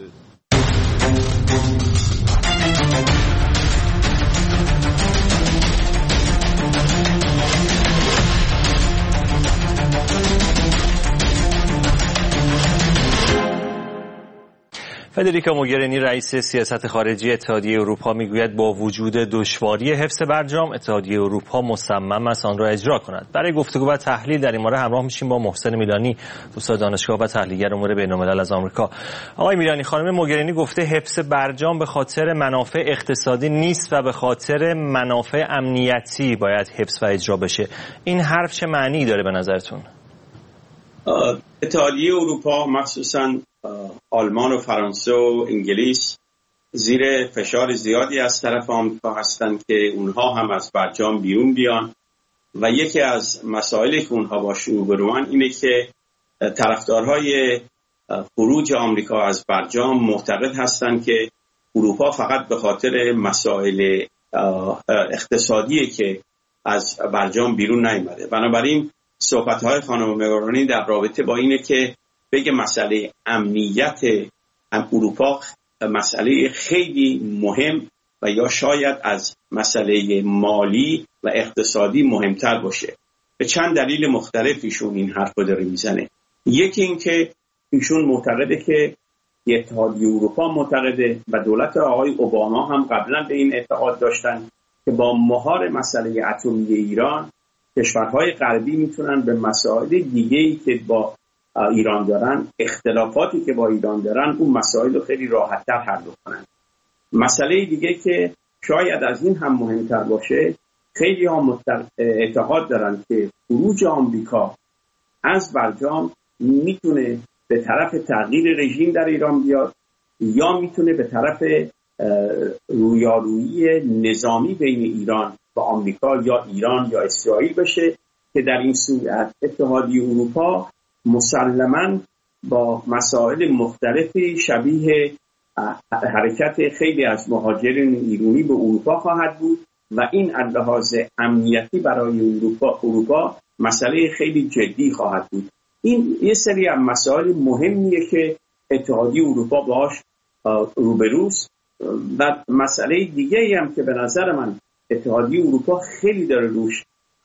فدریکا موگرینی رئیس سیاست خارجی اتحادیه اروپا میگوید با وجود دشواری حفظ برجام، اتحادیه اروپا مصمم است آن را اجرا کند. برای گفتگو و تحلیل در این مورد همراه میشیم با محسن میلانی، استاد دانشگاه و تحلیلگر امور بین‌الملل از آمریکا. آقای میلانی، خانم موگرینی گفته حفظ برجام به خاطر منافع اقتصادی نیست و به خاطر منافع امنیتی باید حفظ و اجرا بشه. این حرف چه معنی داره به نظرتون؟ اتحادیه اروپا مخصوصا آلمان و فرانسه و انگلیس زیر فشار زیادی از طرف آمریکا هستند که اونها هم از برجام بیرون بیان و یکی از مسائلی که اونها باش روبروان اینه که طرفدارهای خروج آمریکا از برجام معتقد هستند که اروپا فقط به خاطر مسائل اقتصادیه که از برجام بیرون نیامده. بنابراین صحبت‌های خانم مگرانی در رابطه با اینه که بگه مسئله امنیت اروپا مسئله خیلی مهم و یا شاید از مسئله مالی و اقتصادی مهمتر باشه. به چند دلیل مختلف ایشون این حرف رو داره میزنه. یکی این که ایشون معتقده که اتحادیه اروپا معتقده و دولت آقای اوباما هم قبلا به این اعتقاد داشتن که با مهار مسئله اتمی ایران کشورهای غربی میتونن به مسائل دیگه‌ای که با ایران دارن، اختلافاتی که با ایران دارن، اون مسائل رو خیلی راحت‌تر حل کنن. مسئله دیگه که شاید از این هم مهمتر باشه، خیلی ها اعتقاد دارن که خروج آمریکا از برجام میتونه به طرف تغییر رژیم در ایران بیاد یا میتونه به طرف رویارویی نظامی بین ایران و آمریکا یا ایران یا اسرائیل بشه که در این صورت اتحادیه اروپا مسلماً با مسائل مختلفی شبیه حرکت خیلی از مهاجرین ایرانی به اروپا خواهد بود و این از لحاظ امنیتی برای اروپا اروپا مسئله خیلی جدی خواهد بود. این یه سری از مسائل مهمیه که اتحادیه اروپا باهاش روبروست و مسئله دیگه‌ای هم که به نظر من اتحادیه اروپا خیلی داره روش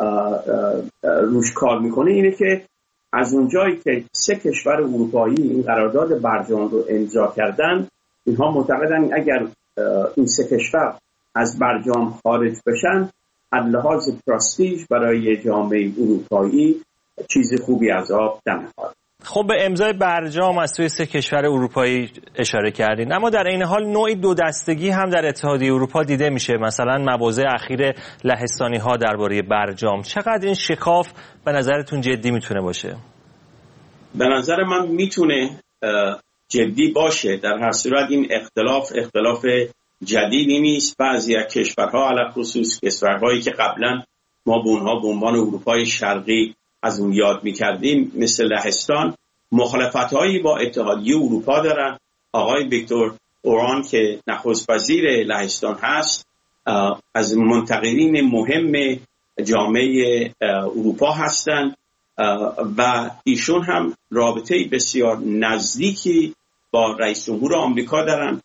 روش کار میکنه اینه که از اونجایی که سه کشور اروپایی این قرارداد برجام رو امضا کردن، اینها معتقدن اگر این سه کشور از برجام خارج بشن از لحاظ پرستیژ برای جامعه اروپایی چیز خوبی از آب نمیاد. خب به امضای برجام از سوی سه کشور اروپایی اشاره کردین، اما در این حال نوعی دو دستگی هم در اتحادیه اروپا دیده میشه. مثلا مواضع اخیر لهستانی ها درباره برجام، چقدر این شکاف به نظرتون جدی میتونه باشه؟ به نظر من میتونه جدی باشه. در هر صورت این اختلاف اختلاف جدیدی نیست. بعضی از کشورها علی خصوص کشورهایی که قبلا ما به اونها به عنوان اروپای شرقی از اون یاد میکردیم مثل لهستان مخالفت‌هایی با اتحادیه اروپا دارن. آقای ویکتور اوربان که نخست وزیر لهستان هست از منتقدین مهم جامعه اروپا هستند و ایشون هم رابطه بسیار نزدیکی با رئیس جمهور آمریکا دارن.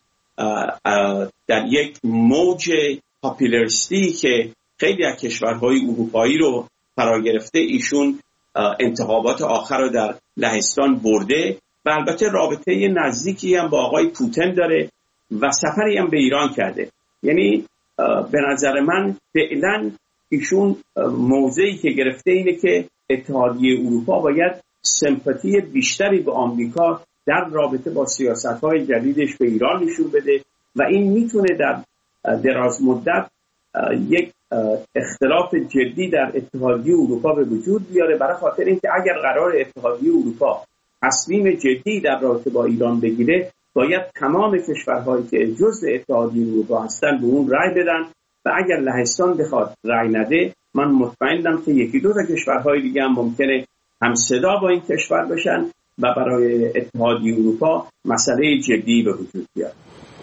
در یک موج پاپولاریستی که خیلی از کشورهای اروپایی رو فرا گرفته ایشون انتخابات آخر رو در لهستان برده و البته رابطه نزدیکی هم با آقای پوتین داره و سفری هم به ایران کرده. یعنی به نظر من فعلا ایشون موضعی که گرفته اینه که اتحادیه اروپا باید سمپاتی بیشتری به آمریکا در رابطه با سیاست‌های جدیدش به ایران نشون بده و این میتونه در دراز مدت یک اختلاف جدی در اتحادیه اروپا به وجود بیاره، برای خاطر اینکه اگر قرار اتحادیه اروپا تصمیم جدی در رابطه با ایران بگیره باید تمام کشورهایی که جزء اتحادیه اروپا هستن به اون رأی بدن و اگر لهستان بخواد رأی نده من مطمئنم که یکی دو تا کشورهای دیگه هم ممکنه هم صدا با این کشور بشن و برای اتحادیه اروپا مسئله جدی به وجود بیاد.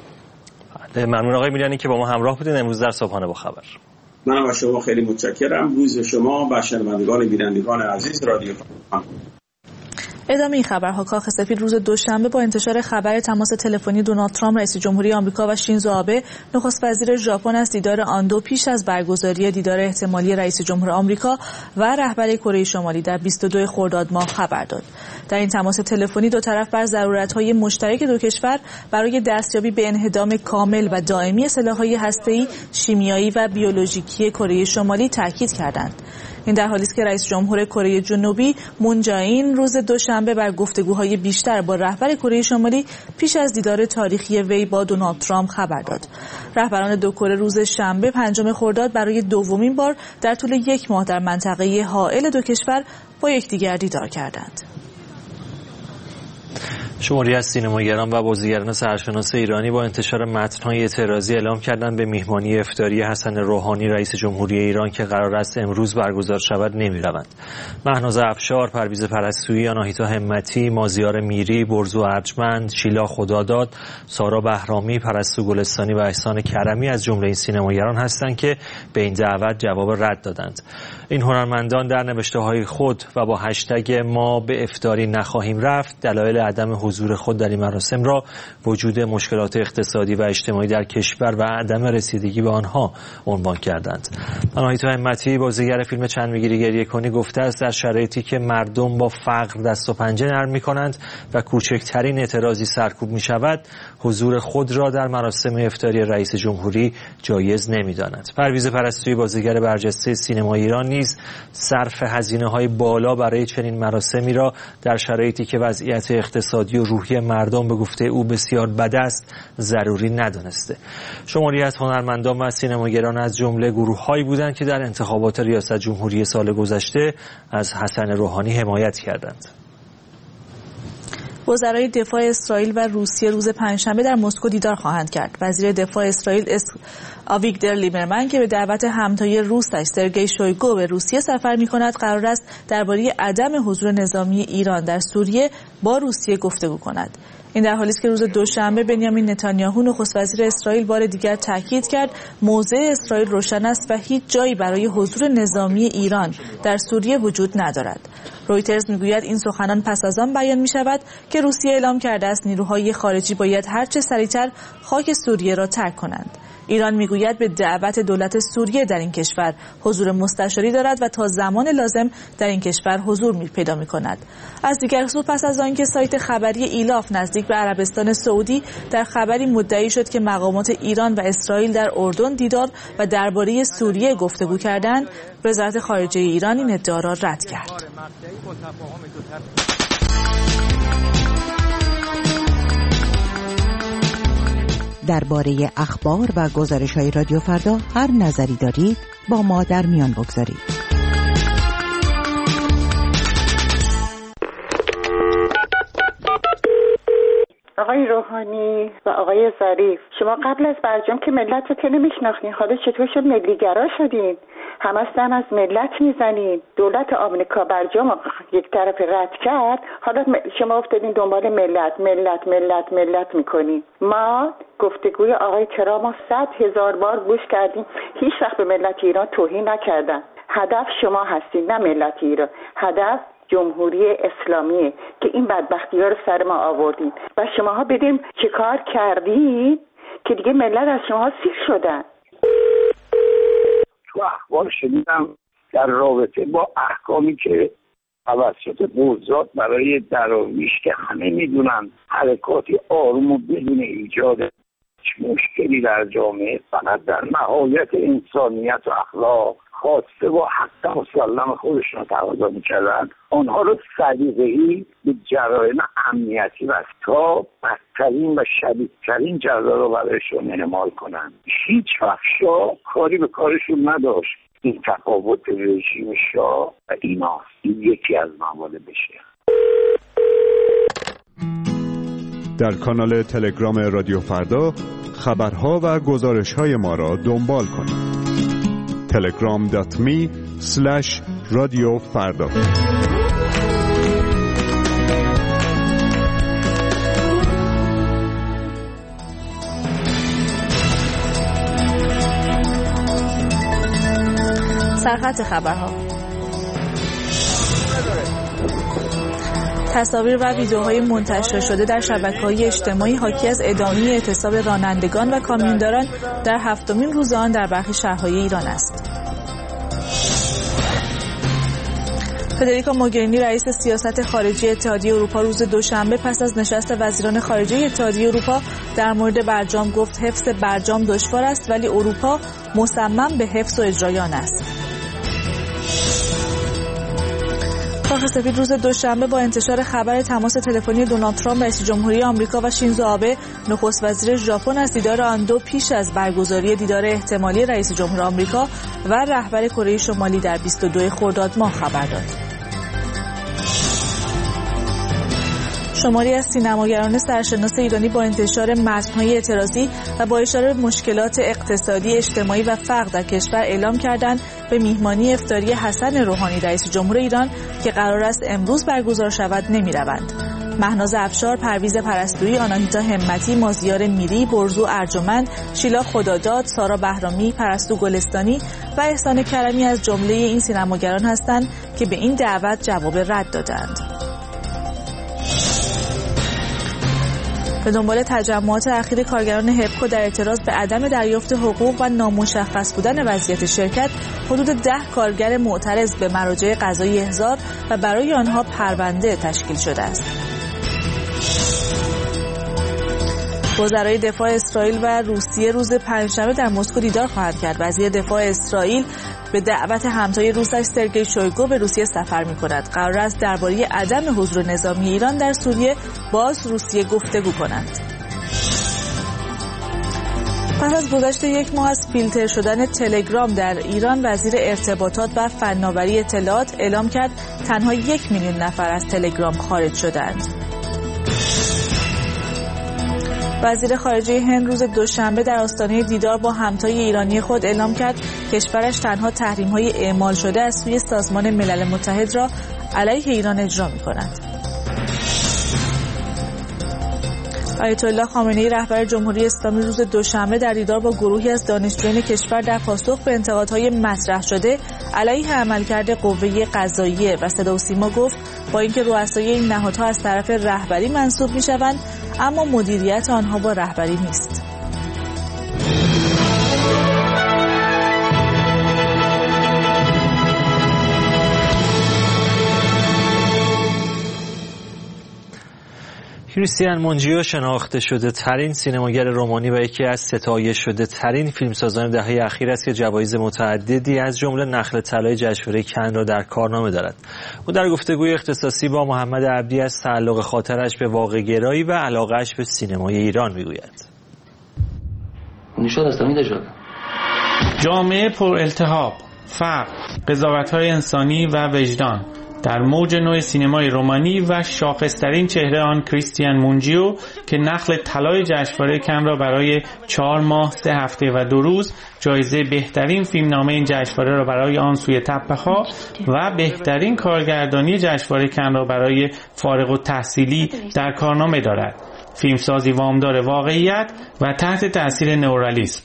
ممنون آقای میلانی که با ما همراه بودین امروز در صبحانه با خبر. من با شما خیلی متشکرم. روز شما و شنوندگان بینندگان عزیز رادیو فردا. ادامه این خبرها. کاخ سفید روز دوشنبه با انتشار خبر تماس تلفنی دونالد ترامپ رئیس جمهوری آمریکا و شینزو آبه نخست وزیر ژاپن از دیدار آن دو پیش از برگزاری دیدار احتمالی رئیس جمهور آمریکا و رهبر کره شمالی در بیست و دو خرداد ماه خبر داد. در این تماس تلفنی دو طرف بر ضرورت‌های مشترک دو کشور برای دستیابی به انهدام کامل و دائمی سلاح‌های هسته‌ای، شیمیایی و بیولوژیکی کره شمالی تاکید کردند. این در حالی است که رئیس جمهور کره جنوبی مون جائین روز دوشنبه بر گفتگوهای بیشتر با رهبر کره شمالی پیش از دیدار تاریخی وی با دونالد ترامپ خبر داد. رهبران دو کره روز شنبه پنجم خرداد برای دومین بار در طول یک ماه در منطقه حائل دو کشور با یکدیگر دیدار کردند. شماری از سینماگران و بازیگران سرشناس ایرانی با انتشار متن‌های اعتراضی اعلام کردند به میهمانی افطاری حسن روحانی رئیس جمهوری ایران که قرار است امروز برگزار شود نمی‌روند. مهناز افشار، پرویز پرستویی، آناهیتا همتی، مازیار میری، برزو ارجمند، شیلا خداداد، سارا بهرامی، پرستو گلستانی و احسان کرمی از جمله این سینماگران هستند که به این دعوت جواب رد دادند. این هنرمندان در نوشته‌های خود و با هشتگ ما به افطاری نخواهیم رفت دلایل عدم حضور خود در این مراسم را وجود مشکلات اقتصادی و اجتماعی در کشور و عدم رسیدگی به آنها عنوان کردند. آناهیتا همتی، بازیگر فیلم چند میگیری گریه کنی، گفته است در شرایطی که مردم با فقر دست و پنجه نرم می‌کنند و کوچکترین اعتراضی سرکوب می‌شود، حضور خود را در مراسم افطاری رئیس جمهوری جایز نمی‌داند. پرویز پرستویی، بازیگر برجسته سینما ایران، نیز صرف هزینه‌های بالا برای چنین مراسمی را در شرایطی که وضعیت اقتصادی و روحی مردم به گفته او بسیار بد است ضروری ندانسته. شماری از هنرمندان و سینماگران از جمله گروه‌هایی بودند که در انتخابات ریاست جمهوری سال گذشته از حسن روحانی حمایت کردند. وزرای دفاع اسرائیل و روسیه روز پنجشنبه در مسکو دیدار خواهند کرد. وزیر دفاع اسرائیل آویگدر لیبرمن که به دعوت همتای روسش سرگئی شویگو به روسیه سفر می‌کند، قرار است درباره عدم حضور نظامی ایران در سوریه با روسیه گفتگو کند. این در حالی است که روز دوشنبه بنیامین نتانیاهو نخست وزیر اسرائیل بار دیگر تاکید کرد موضع اسرائیل روشن است و هیچ جایی برای حضور نظامی ایران در سوریه وجود ندارد. رویترز میگوید این سخنان پس از آن بیان می شود که روسیه اعلام کرده است نیروهای خارجی باید هرچه سریعتر خاک سوریه را ترک کنند. ایران میگوید به دعوت دولت سوریه در این کشور حضور مستشاری دارد و تا زمان لازم در این کشور حضور می پیدا می کند. از دیگر سو پس از آنکه سایت خبری ایلاف نزدیک به عربستان سعودی در خبری مدعی شد که مقامات ایران و اسرائیل در اردن دیدار و درباره سوریه گفتگو کردند، وزارت خارجه ایران این ادعا را رد کرد. درباره اخبار و گزارش‌های رادیو فردا هر نظری دارید با ما در میان بگذارید. آقای روحانی و آقای ظریف، شما قبل از برجام که ملت رو که نمیشناختین، حالا چطور شد ملیگرا شدین؟ همه دم از ملت میزنین. دولت آمریکا برجام یک طرف رد کرد، حالا شما افتادین دنبال ملت ملت ملت ملت میکنین. ما گفتگوی آقای ترامپ صد هزار بار گوش کردیم، هیچ وقت به ملت ایران توهین نکردن. هدف شما هستین، نه ملت ایران. هدف جمهوری اسلامیه که این بدبختی ها رو سر ما آوردین و شماها بدیم چه کار کردین که دیگه ملت از شما سیر شدن. تو اخبار شنیدم در رابطه با احکامی که توسط قضات برای دراویش که همه میدونن حرکاتی آروم و بدون ایجاد مشکلی در جامعه فقط در نهایت انسانیت و اخلاق خواسته و حق مسلم خودشون تقاضا میکردن، آنها رو سلیقه‌ای به جرایم امنیتی و تا بدترین و شدیدترین جزا رو برایشون اعمال کنن. هیچ وقت شاه کاری به کارشون نداشت. این تفاوت رژیم شاه و ایناست. این یکی از موارد بشه. در کانال تلگرام رادیو فردا خبرها و گزارش‌های ما را دنبال کنید. تلگرام دات می اسلش رادیو فردا. سرخط خبرها. تصاویر و ویدیوهای منتشر شده در شبکه‌های اجتماعی حاکی از ادامه اعتصاب رانندگان و کامیونداران در هفتمین روز آن در برخی شهرهای ایران است. فدریکا موگرینی رئیس سیاست خارجی اتحادیه اروپا روز دوشنبه پس از نشست وزیران خارجه اتحادیه اروپا در مورد برجام گفت حفظ برجام دشوار است ولی اروپا مصمم به حفظ و اجرای آن است. کاخ سفید روز دوشنبه با انتشار خبر تماس تلفنی دونالد ترامپ رئیس جمهوری آمریکا و شینزو آبه نخست وزیر ژاپن از دیدار آن دو پیش از برگزاری دیدار احتمالی رئیس جمهور آمریکا و رهبر کره شمالی در بیست و دو خرداد ماه خبر داد. شماری از سینماگران سرشناس ایرانی با انتشار متن‌های اعتراضی و با اشاره به مشکلات اقتصادی، اجتماعی و فقر در کشور اعلام کردند به میهمانی افطاری حسن روحانی رئیس جمهور ایران که قرار است امروز برگزار شود نمی‌روند. مهناز افشار، پرویز پرستویی، آناهیتا همتی، مازیار میری، برزو ارجمند، شیلا خداداد، سارا بهرامی، پرستو گلستانی و احسان کرمی از جمله این سینماگران هستند که به این دعوت جواب رد دادند. به دنبال تجمعات اخیر کارگران هپکو در اعتراض به عدم دریافت حقوق و نامشخص بودن وضعیت شرکت، حدود ده کارگر معترض به مراجع قضایی احضار و برای آنها پرونده تشکیل شده است. وزرای دفاع اسرائیل و روسیه روز پنجشنبه در مسکو دیدار خواهند کرد. وزیر دفاع اسرائیل به دعوت همتای روسش سرگئی شویگو به روسیه سفر می‌کند. قرار است درباره عدم حضور نظامی ایران در سوریه با روسیه گفتگو کنند. پس از گذشت یک ماه از فیلتر شدن تلگرام در ایران، وزیر ارتباطات و فناوری اطلاعات اعلام کرد تنها یک میلیون نفر از تلگرام خارج شدند. وزیر خارجه هند روز دوشنبه در آستانه دیدار با همتای ایرانی خود اعلام کرد کشورش تنها تحریم‌های اعمال شده از سوی سازمان ملل متحد را علیه ایران اجرا می‌کند. آیت الله خامنه‌ای رهبر جمهوری اسلامی روز دوشنبه در دیدار با گروهی از دانشجویان کشور در پاسخ به انتقادهای مطرح شده علیه عملکرد قوه قضاییه و صدا و سیما گفت با اینکه رؤسای این نهادها از طرف رهبری منصوب می‌شوند، اما مدیریت آنها با رهبری نیست. کریستیان مونجیو شناخته شده ترین سینماگر رومانی و یکی از ستایش شده ترین فیلمسازان دهه اخیر است که جوایز متعددی از جمله نخل طلای جشنواره کن را در کارنامه دارد. او در گفتگوی اختصاصی با محمد عبدی از تعلق خاطرش به واقع‌گرایی و علاقه‌اش به سینمای ایران میگوید. جامعه پر التهاب، فقر، قضاوت‌های انسانی و وجدان در موج نو سینمای رومانی و شاخص‌ترین چهره آن کریستیان مونجیو که نخل طلای جشنواره کن را برای چهار ماه، سه هفته و دو روز، جایزه بهترین فیلمنامه این جشنواره را برای آن سوی تپه‌ها و بهترین کارگردانی جشنواره کن را برای فارغ التحصیلی در کارنامه دارد. فیلمسازی وامدار واقعیت و تحت تاثیر نئورالیسم.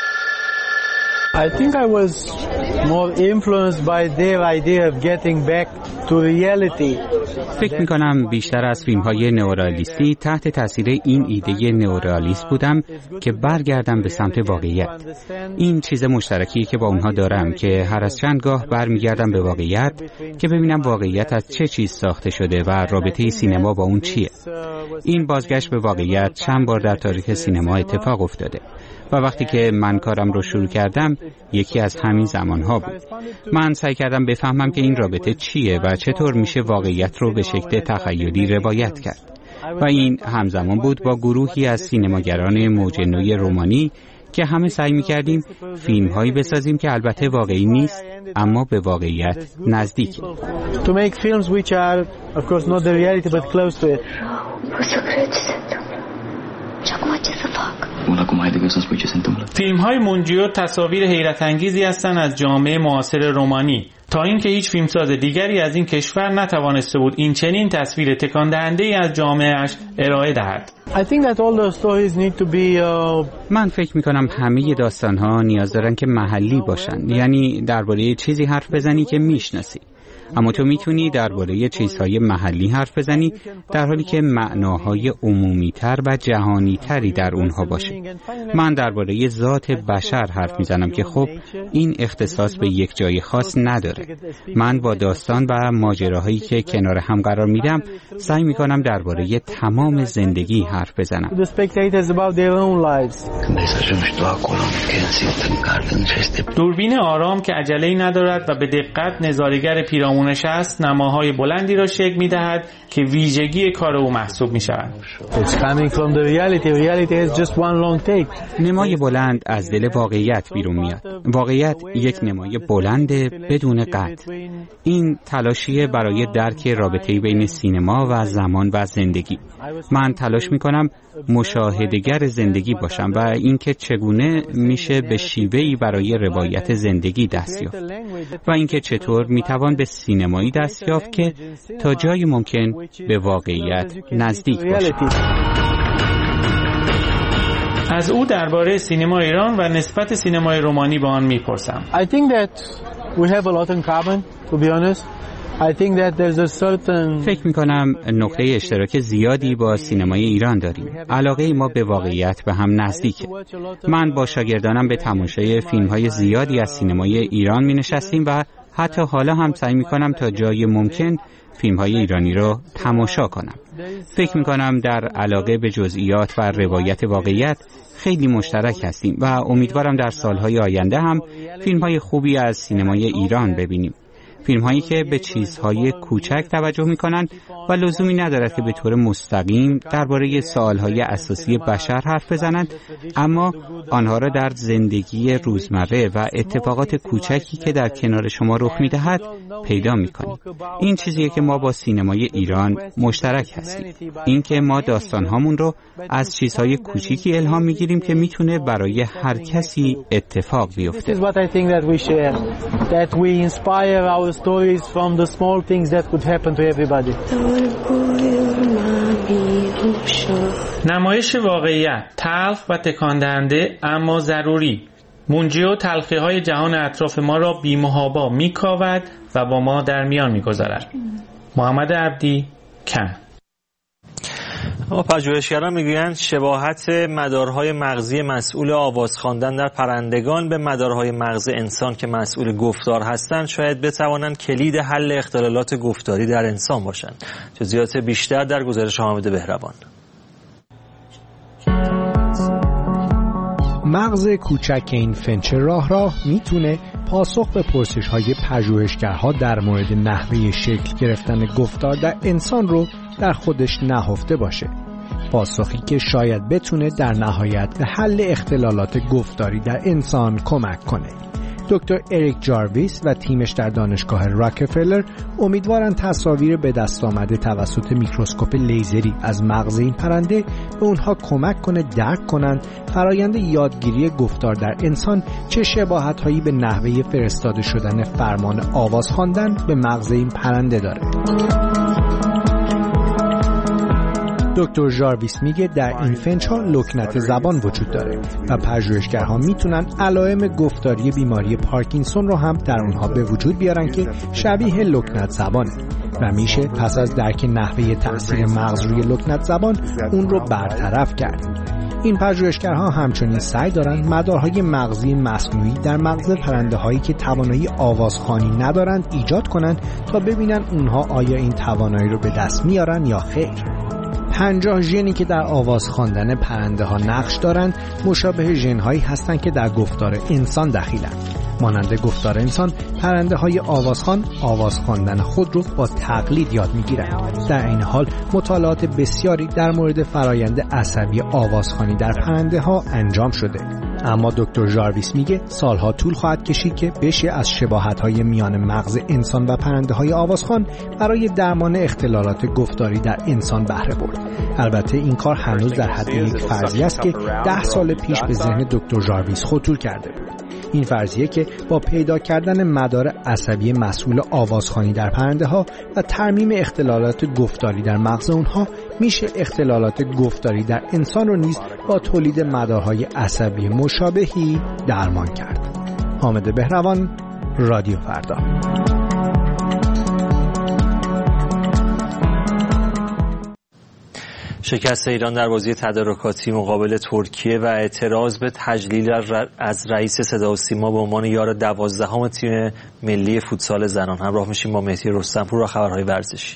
I think I was more influenced by their idea of getting back to reality. فکر می‌کنم بیشتر از فیلم‌های نئورالیستی تحت تاثیر این ایده نئورالیست بودم که برگردم به سمت واقعیت. این چیز مشترکی که با اونها دارم که هر از چند گاه برمیگردم به واقعیت که ببینم واقعیت از چه چیز ساخته شده و رابطه سینما با اون چیه. این بازگشت به واقعیت چند بار در تاریخ سینما اتفاق افتاده. و وقتی که من کارم رو شروع کردم یکی از همین زمانها بود. من سعی کردم بفهمم که این رابطه چیه و چطور میشه واقعیت رو به شکل تخیلی روایت کرد. و این همزمان بود با گروهی از سینماگران موج نوی رومانی که همه سعی میکردیم فیلم‌هایی بسازیم که البته واقعی نیست اما به واقعیت نزدیک. To make films which are of course not the reality but close to it. فیلم های مونجیو تصاویر حیرت انگیزی هستند از جامعه معاصر رومانی، تا اینکه هیچ فیلمساز دیگری از این کشور نتوانسته بود این چنین تصویر تکان دهنده ای از جامعه‌اش ارائه دهد. I think that all the stories need to be uh... من فکر می‌کنم همه داستان‌ها نیاز دارن که محلی باشن، یعنی درباره چیزی حرف بزنی که میشناسی. اما تو میتونی درباره چیزهای محلی حرف بزنی در حالی که معناهای عمومی‌تر و جهانی‌تری در اونها باشه. من درباره ذات بشر حرف میزنم که خب این اختصاص به یک جای خاص نداره. من با داستان و ماجراهایی که کنار هم قرار میدم سعی میکنم درباره تمام زندگی حرف بزنم. دوربین آرام که عجله‌ای ندارد و به دقت نظاره‌گر پیرامون او نشست نماهای بلندی را شکل می‌دهد که ویژگی کار او محسوب می‌شوند. نمای بلند از دل واقعیت بیرون میاد. واقعیت یک نمای بلند بدون قطع. این تلاشی برای درک رابطه‌ای بین سینما و زمان و زندگی. من تلاش می‌کنم مشاهده‌گر زندگی باشم و اینکه چگونه میشه به شیوهی برای روایت زندگی دست یافت و اینکه چطور میتوان به سینمایی دست یافت که تا جای ممکن به واقعیت نزدیک باشد. از او درباره سینما ایران و نسبت سینمای رومانی به آن میپرسم. I think that we have a lot in common, to be honest. I think that there's a certain... فکر می‌کنم نقطه اشتراک زیادی با سینمای ایران داریم. علاقه ما به واقعیت به هم نزدیکه. من با شاگردانم به تماشای فیلم‌های زیادی از سینمای ایران می‌نشستیم و حتی حالا هم سعی می‌کنم تا جای ممکن فیلم‌های ایرانی رو تماشا کنم. فکر می‌کنم در علاقه به جزئیات و روایت واقعیت خیلی مشترک هستیم و امیدوارم در سال‌های آینده هم فیلم‌های خوبی از سینمای ایران ببینیم. فیلم هایی که به چیزهای کوچک توجه می کنند و لزومی ندارد که به طور مستقیم درباره سوالهای اساسی بشر حرف بزنند، اما آنها را در زندگی روزمره و اتفاقات کوچکی که در کنار شما رخ می دهد پیدا می کنید. این چیزیه که ما با سینمای ایران مشترک هستیم. این که ما داستانهامون رو از چیزهای کوچیکی الهام می گیریم که میتونه برای هر کسی اتفاق بیفته. stories from the small things that could happen to everybody. نمایش واقعیت تلخ و تکان دهنده اما ضروری. مونجیو تلخی‌های جهان اطراف ما را بی‌محابا می‌کاود و با ما در میان می‌گذارد. محمد عبدی، کن. اما پژوهشگران میگویند شباهت مدارهای مغزی مسئول آواز خواندن در پرندگان به مدارهای مغز انسان که مسئول گفتار هستند شاید بتوانند کلید حل اختلالات گفتاری در انسان باشند. جزئیات بیشتر در گزارش حامد بهروان. مغز کوچک این فنچ راه راه میتونه پاسخ به پرسش‌های پژوهشگرها در مورد نحوه شکل گرفتن گفتار در انسان رو در خودش نهفته باشه. پاسخی که شاید بتونه در نهایت به حل اختلالات گفتاری در انسان کمک کنه. دکتر اریک جارویس و تیمش در دانشگاه راکفلر امیدوارن تصاویر به دست آمده توسط میکروسکوپ لیزری از مغز این پرنده به اونها کمک کنه درک کنن فرایند یادگیری گفتار در انسان چه شباهت‌هایی به نحوه فرستاده شدن فرمان آواز خواندن به مغز این پرنده داره. دکتر جارویس میگه در این فنچ‌ها لکنت زبان وجود داره و پژوهشگرها میتونن علائم گفتاری بیماری پارکینسون رو هم در اونها به وجود بیارن که شبیه لکنت زبانه و میشه پس از درک نحوه تأثیر مغز روی لکنت زبان اون رو برطرف کرد. این پژوهشگرها همچنین سعی دارن مدارهای مغزی مصنوعی در مغز پرنده هایی که توانایی آوازخوانی ندارند ایجاد کنند تا ببینن اونها آیا این توانایی رو به دست میارن یا خیر. پنجاه ژنی که در آواز خواندن پرنده ها نقش دارند مشابه ژن هایی هستند که در گفتار انسان دخیلند. مانند گفتار انسان، پرنده های آوازخوان آواز خواندن خود رو با تقلید یاد میگیرند. در این حال مطالعات بسیاری در مورد فرایند عصبی آوازخوانی در پرنده ها انجام شده. اما دکتر جارویس میگه سالها طول خواهد کشید که بشه از شباهت‌های میان مغز انسان و پرنده‌های آوازخوان برای درمان اختلالات گفتاری در انسان بهره برد. البته این کار هنوز در حد یک فرضیه است که ده سال پیش به ذهن دکتر جارویس خطور کرده بود. این فرضیه که با پیدا کردن مدار عصبی مسئول آوازخوانی در پرنده‌ها و ترمیم اختلالات گفتاری در مغز اونها میشه اختلالات گفتاری در انسان رو نیز با تولید مدارهای عصبی مشابهی درمان کرد. حامد بهروان، رادیو فردا. شکست ایران در بازی تدارکاتی مقابل ترکیه و اعتراض به تجلیل از رئیس صدا و سیما به عنوان یار دوازدهم تیم ملی فوتسال زنان. همراه میشیم با مهدی رستمپور و خبرهای ورزشی.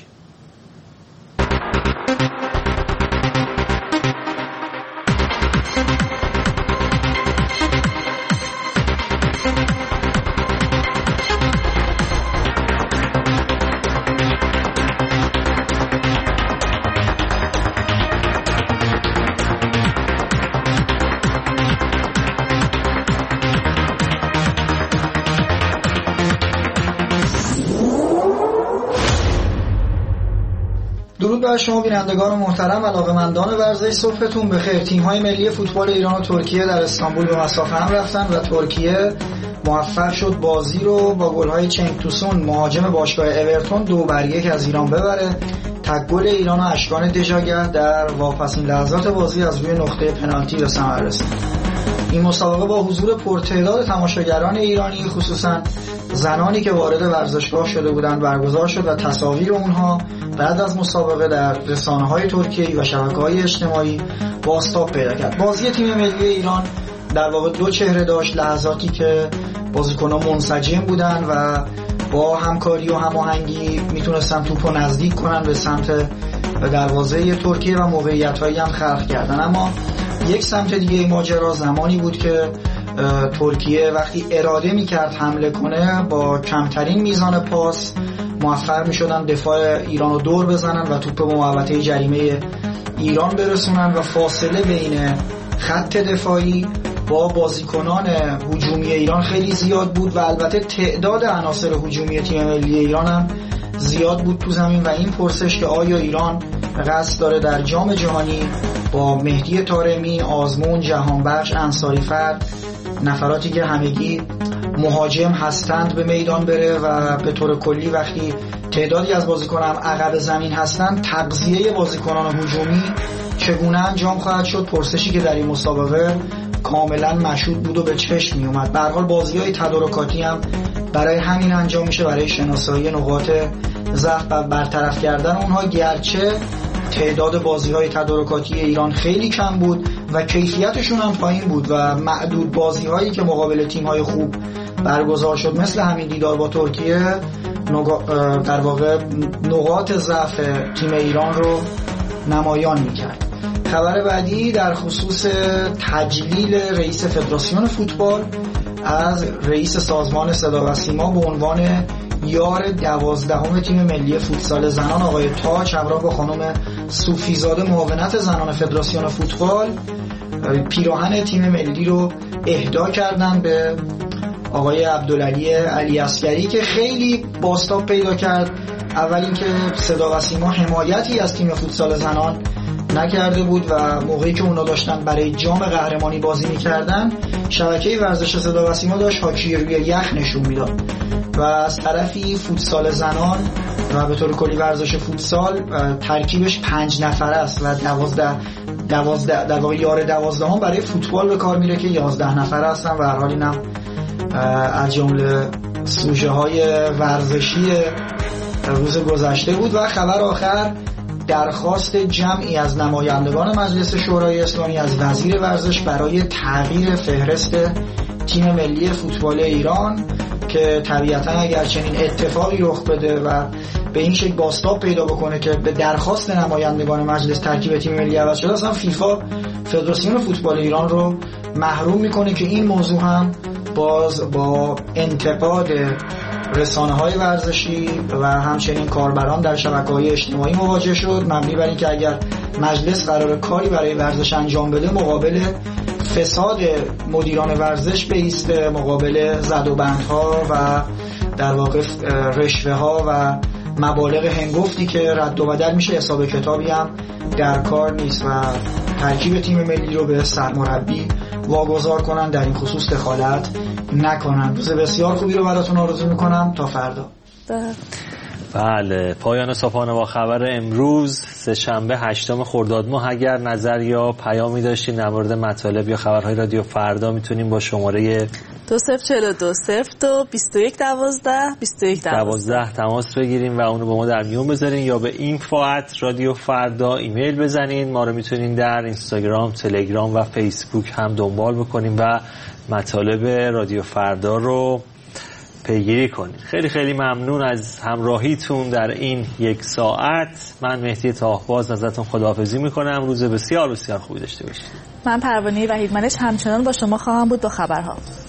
بر شما بینندگان محترم، علاقه‌مندان ورزش، صبحتون بخیر. تیم‌های ملی فوتبال ایران و ترکیه در استانبول به مسافه هم رفتن و ترکیه موفق شد بازی رو با گل‌های چنگ توسون مهاجم باشگاه اورتون دو بر یک از ایران ببره. تک گل ایران و اشکان دژاگه در واپسین لحظات بازی از روی نقطه پنالتی به ثمر رسید. این مسابقه با حضور پرتعداد تماشاگران ایرانی، خصوصا زنانی که وارد ورزشگاه شده بودند، برگزار شد و تصاویر اونها بعد از مسابقه در رسانه‌های ترکیه‌ای و شبکه‌های اجتماعی بازتاب پیدا کرد. بازی تیم ملی ایران در واقع دو چهره داشت، لحظاتی که بازیکنان منسجم بودن و با همکاری و هماهنگی میتونستن توپو نزدیک کنن به سمت دروازه ترکیه و موقعیت‌هایی هم خلق کردن. اما یک سمت دیگه ماجرا زمانی بود که ترکیه وقتی اراده میکرد حمله کنه با کمترین میزان پاس موفق میشدن دفاع ایران رو دور بزنن و توپ به محوطه جریمه ایران برسونن و فاصله بین خط دفاعی با بازیکنان هجومی ایران خیلی زیاد بود و البته تعداد عناصر هجومی تیم ملی ایران هم زیاد بود تو زمین. و این پرسش که آیا ایران قصد داره در جام جهانی با مهدی طارمی، آزمون، جهانبخش، انصاری فرد، نفراتی که همگی مهاجم هستند به میدان بره و به طور کلی وقتی تعدادی از بازیکنان عقب زمین هستند تغذیه بازیکنان هجومی چگونه انجام خواهد شد؟ پرسشی که در این مسابقه کاملا مشهود بود و به چشم می اومد. به هر حال بازی‌های تدارکاتی هم برای همین انجام میشه، برای شناسایی نقاط ضعف و برطرف کردن اونها، گرچه تعداد بازی‌های تدارکاتی ایران خیلی کم بود و کیفیتشون هم پایین بود و معدود بازی‌هایی که مقابل تیم‌های خوب برگزار شد مثل همین دیدار با ترکیه در واقع نقاط ضعف تیم ایران رو نمایان می‌کرد. خبر بعدی در خصوص تجلیل رئیس فدراسیون فوتبال از رئیس سازمان صدا و سیما به عنوان یار دوازدهم تیم ملی فوتسال زنان آقای تاج همراه با خانم صوفیزاده معاونت زنان فدراسیون فوتبال پیراهن تیم ملی رو اهدا کردن به آقای عبدالعلی علی عسکری که خیلی بازتاب پیدا کرد. اول اینکه صدا و سیما حمایتی از تیم فوتسال زنان نکرده بود و موقعی که اونا داشتن برای جام قهرمانی بازی میکردن شبکه ورزش صدا و سیما داشت هاکی روی یخ نشون میداد و از طرفی فوتسال زنان و به طور کلی ورزش فوتسال ترکیبش پنج نفره است و دوازده دوازده در واقع یار دوازدهم برای فوتبال به کار میره که یازده نفره هستن و هر حال اینم از جمله سوژه های ورزشی روز گذشته بود. و خبر آخر درخواست جمعی از نمایندگان مجلس شورای اسلامی از وزیر ورزش برای تغییر فهرست تیم ملی فوتبال ایران که طبیعتا اگر چنین اتفاقی رخ بده و به این شکل بازتاب پیدا بکنه که به درخواست نمایندگان مجلس ترکیب تیم ملی عوض شده، اصلا فیفا فدراسیون فوتبال ایران رو محروم میکنه که این موضوع هم باز با انتقاد رسانه‌های ورزشی و همچنین کاربران در شبکه‌های اجتماعی مواجه شد، مبنی بر اینکه اگر مجلس قرار کاری برای ورزش انجام بده مقابل فساد مدیران ورزش بایسته، مقابل زد و بندها و در واقع رشوه‌ها و مبالغ هنگفتی که رد و بدل میشه، حساب کتابی هم در کار نیست و ترکیب تیم ملی رو به سرمربی واگذار کنن، در این خصوص دخالت نکنن. روز بسیار خوبی رو براتون آرزو میکنم. تا فردا. بله، پایان صبحانه با خبر امروز سه شنبه هشتم خرداد ماه. اگر نظر یا پیامی داشتین در مورد مطالب یا خبرهای رادیو فردا میتونیم با شماره دو صفر چهل و دو صفر دو بیست و یک دوازده بیست و یک دوازده تماس بگیریم و اونو با ما در میون بذارین یا به اینفو ات رادیو فردا ایمیل بزنین. ما رو میتونین در اینستاگرام، تلگرام و فیسبوک هم دنبال بکنیم و مطالب رادیو فردا رو پیگیری کنید. خیلی خیلی ممنون از همراهیتون در این یک ساعت. من مهدی تاهباز ازتون خداحافظی میکنم. روز بسیار بسیار خوبی داشته باشید. من پروانه وحیدمنش همچنان با شما خواهم بود با خبرها.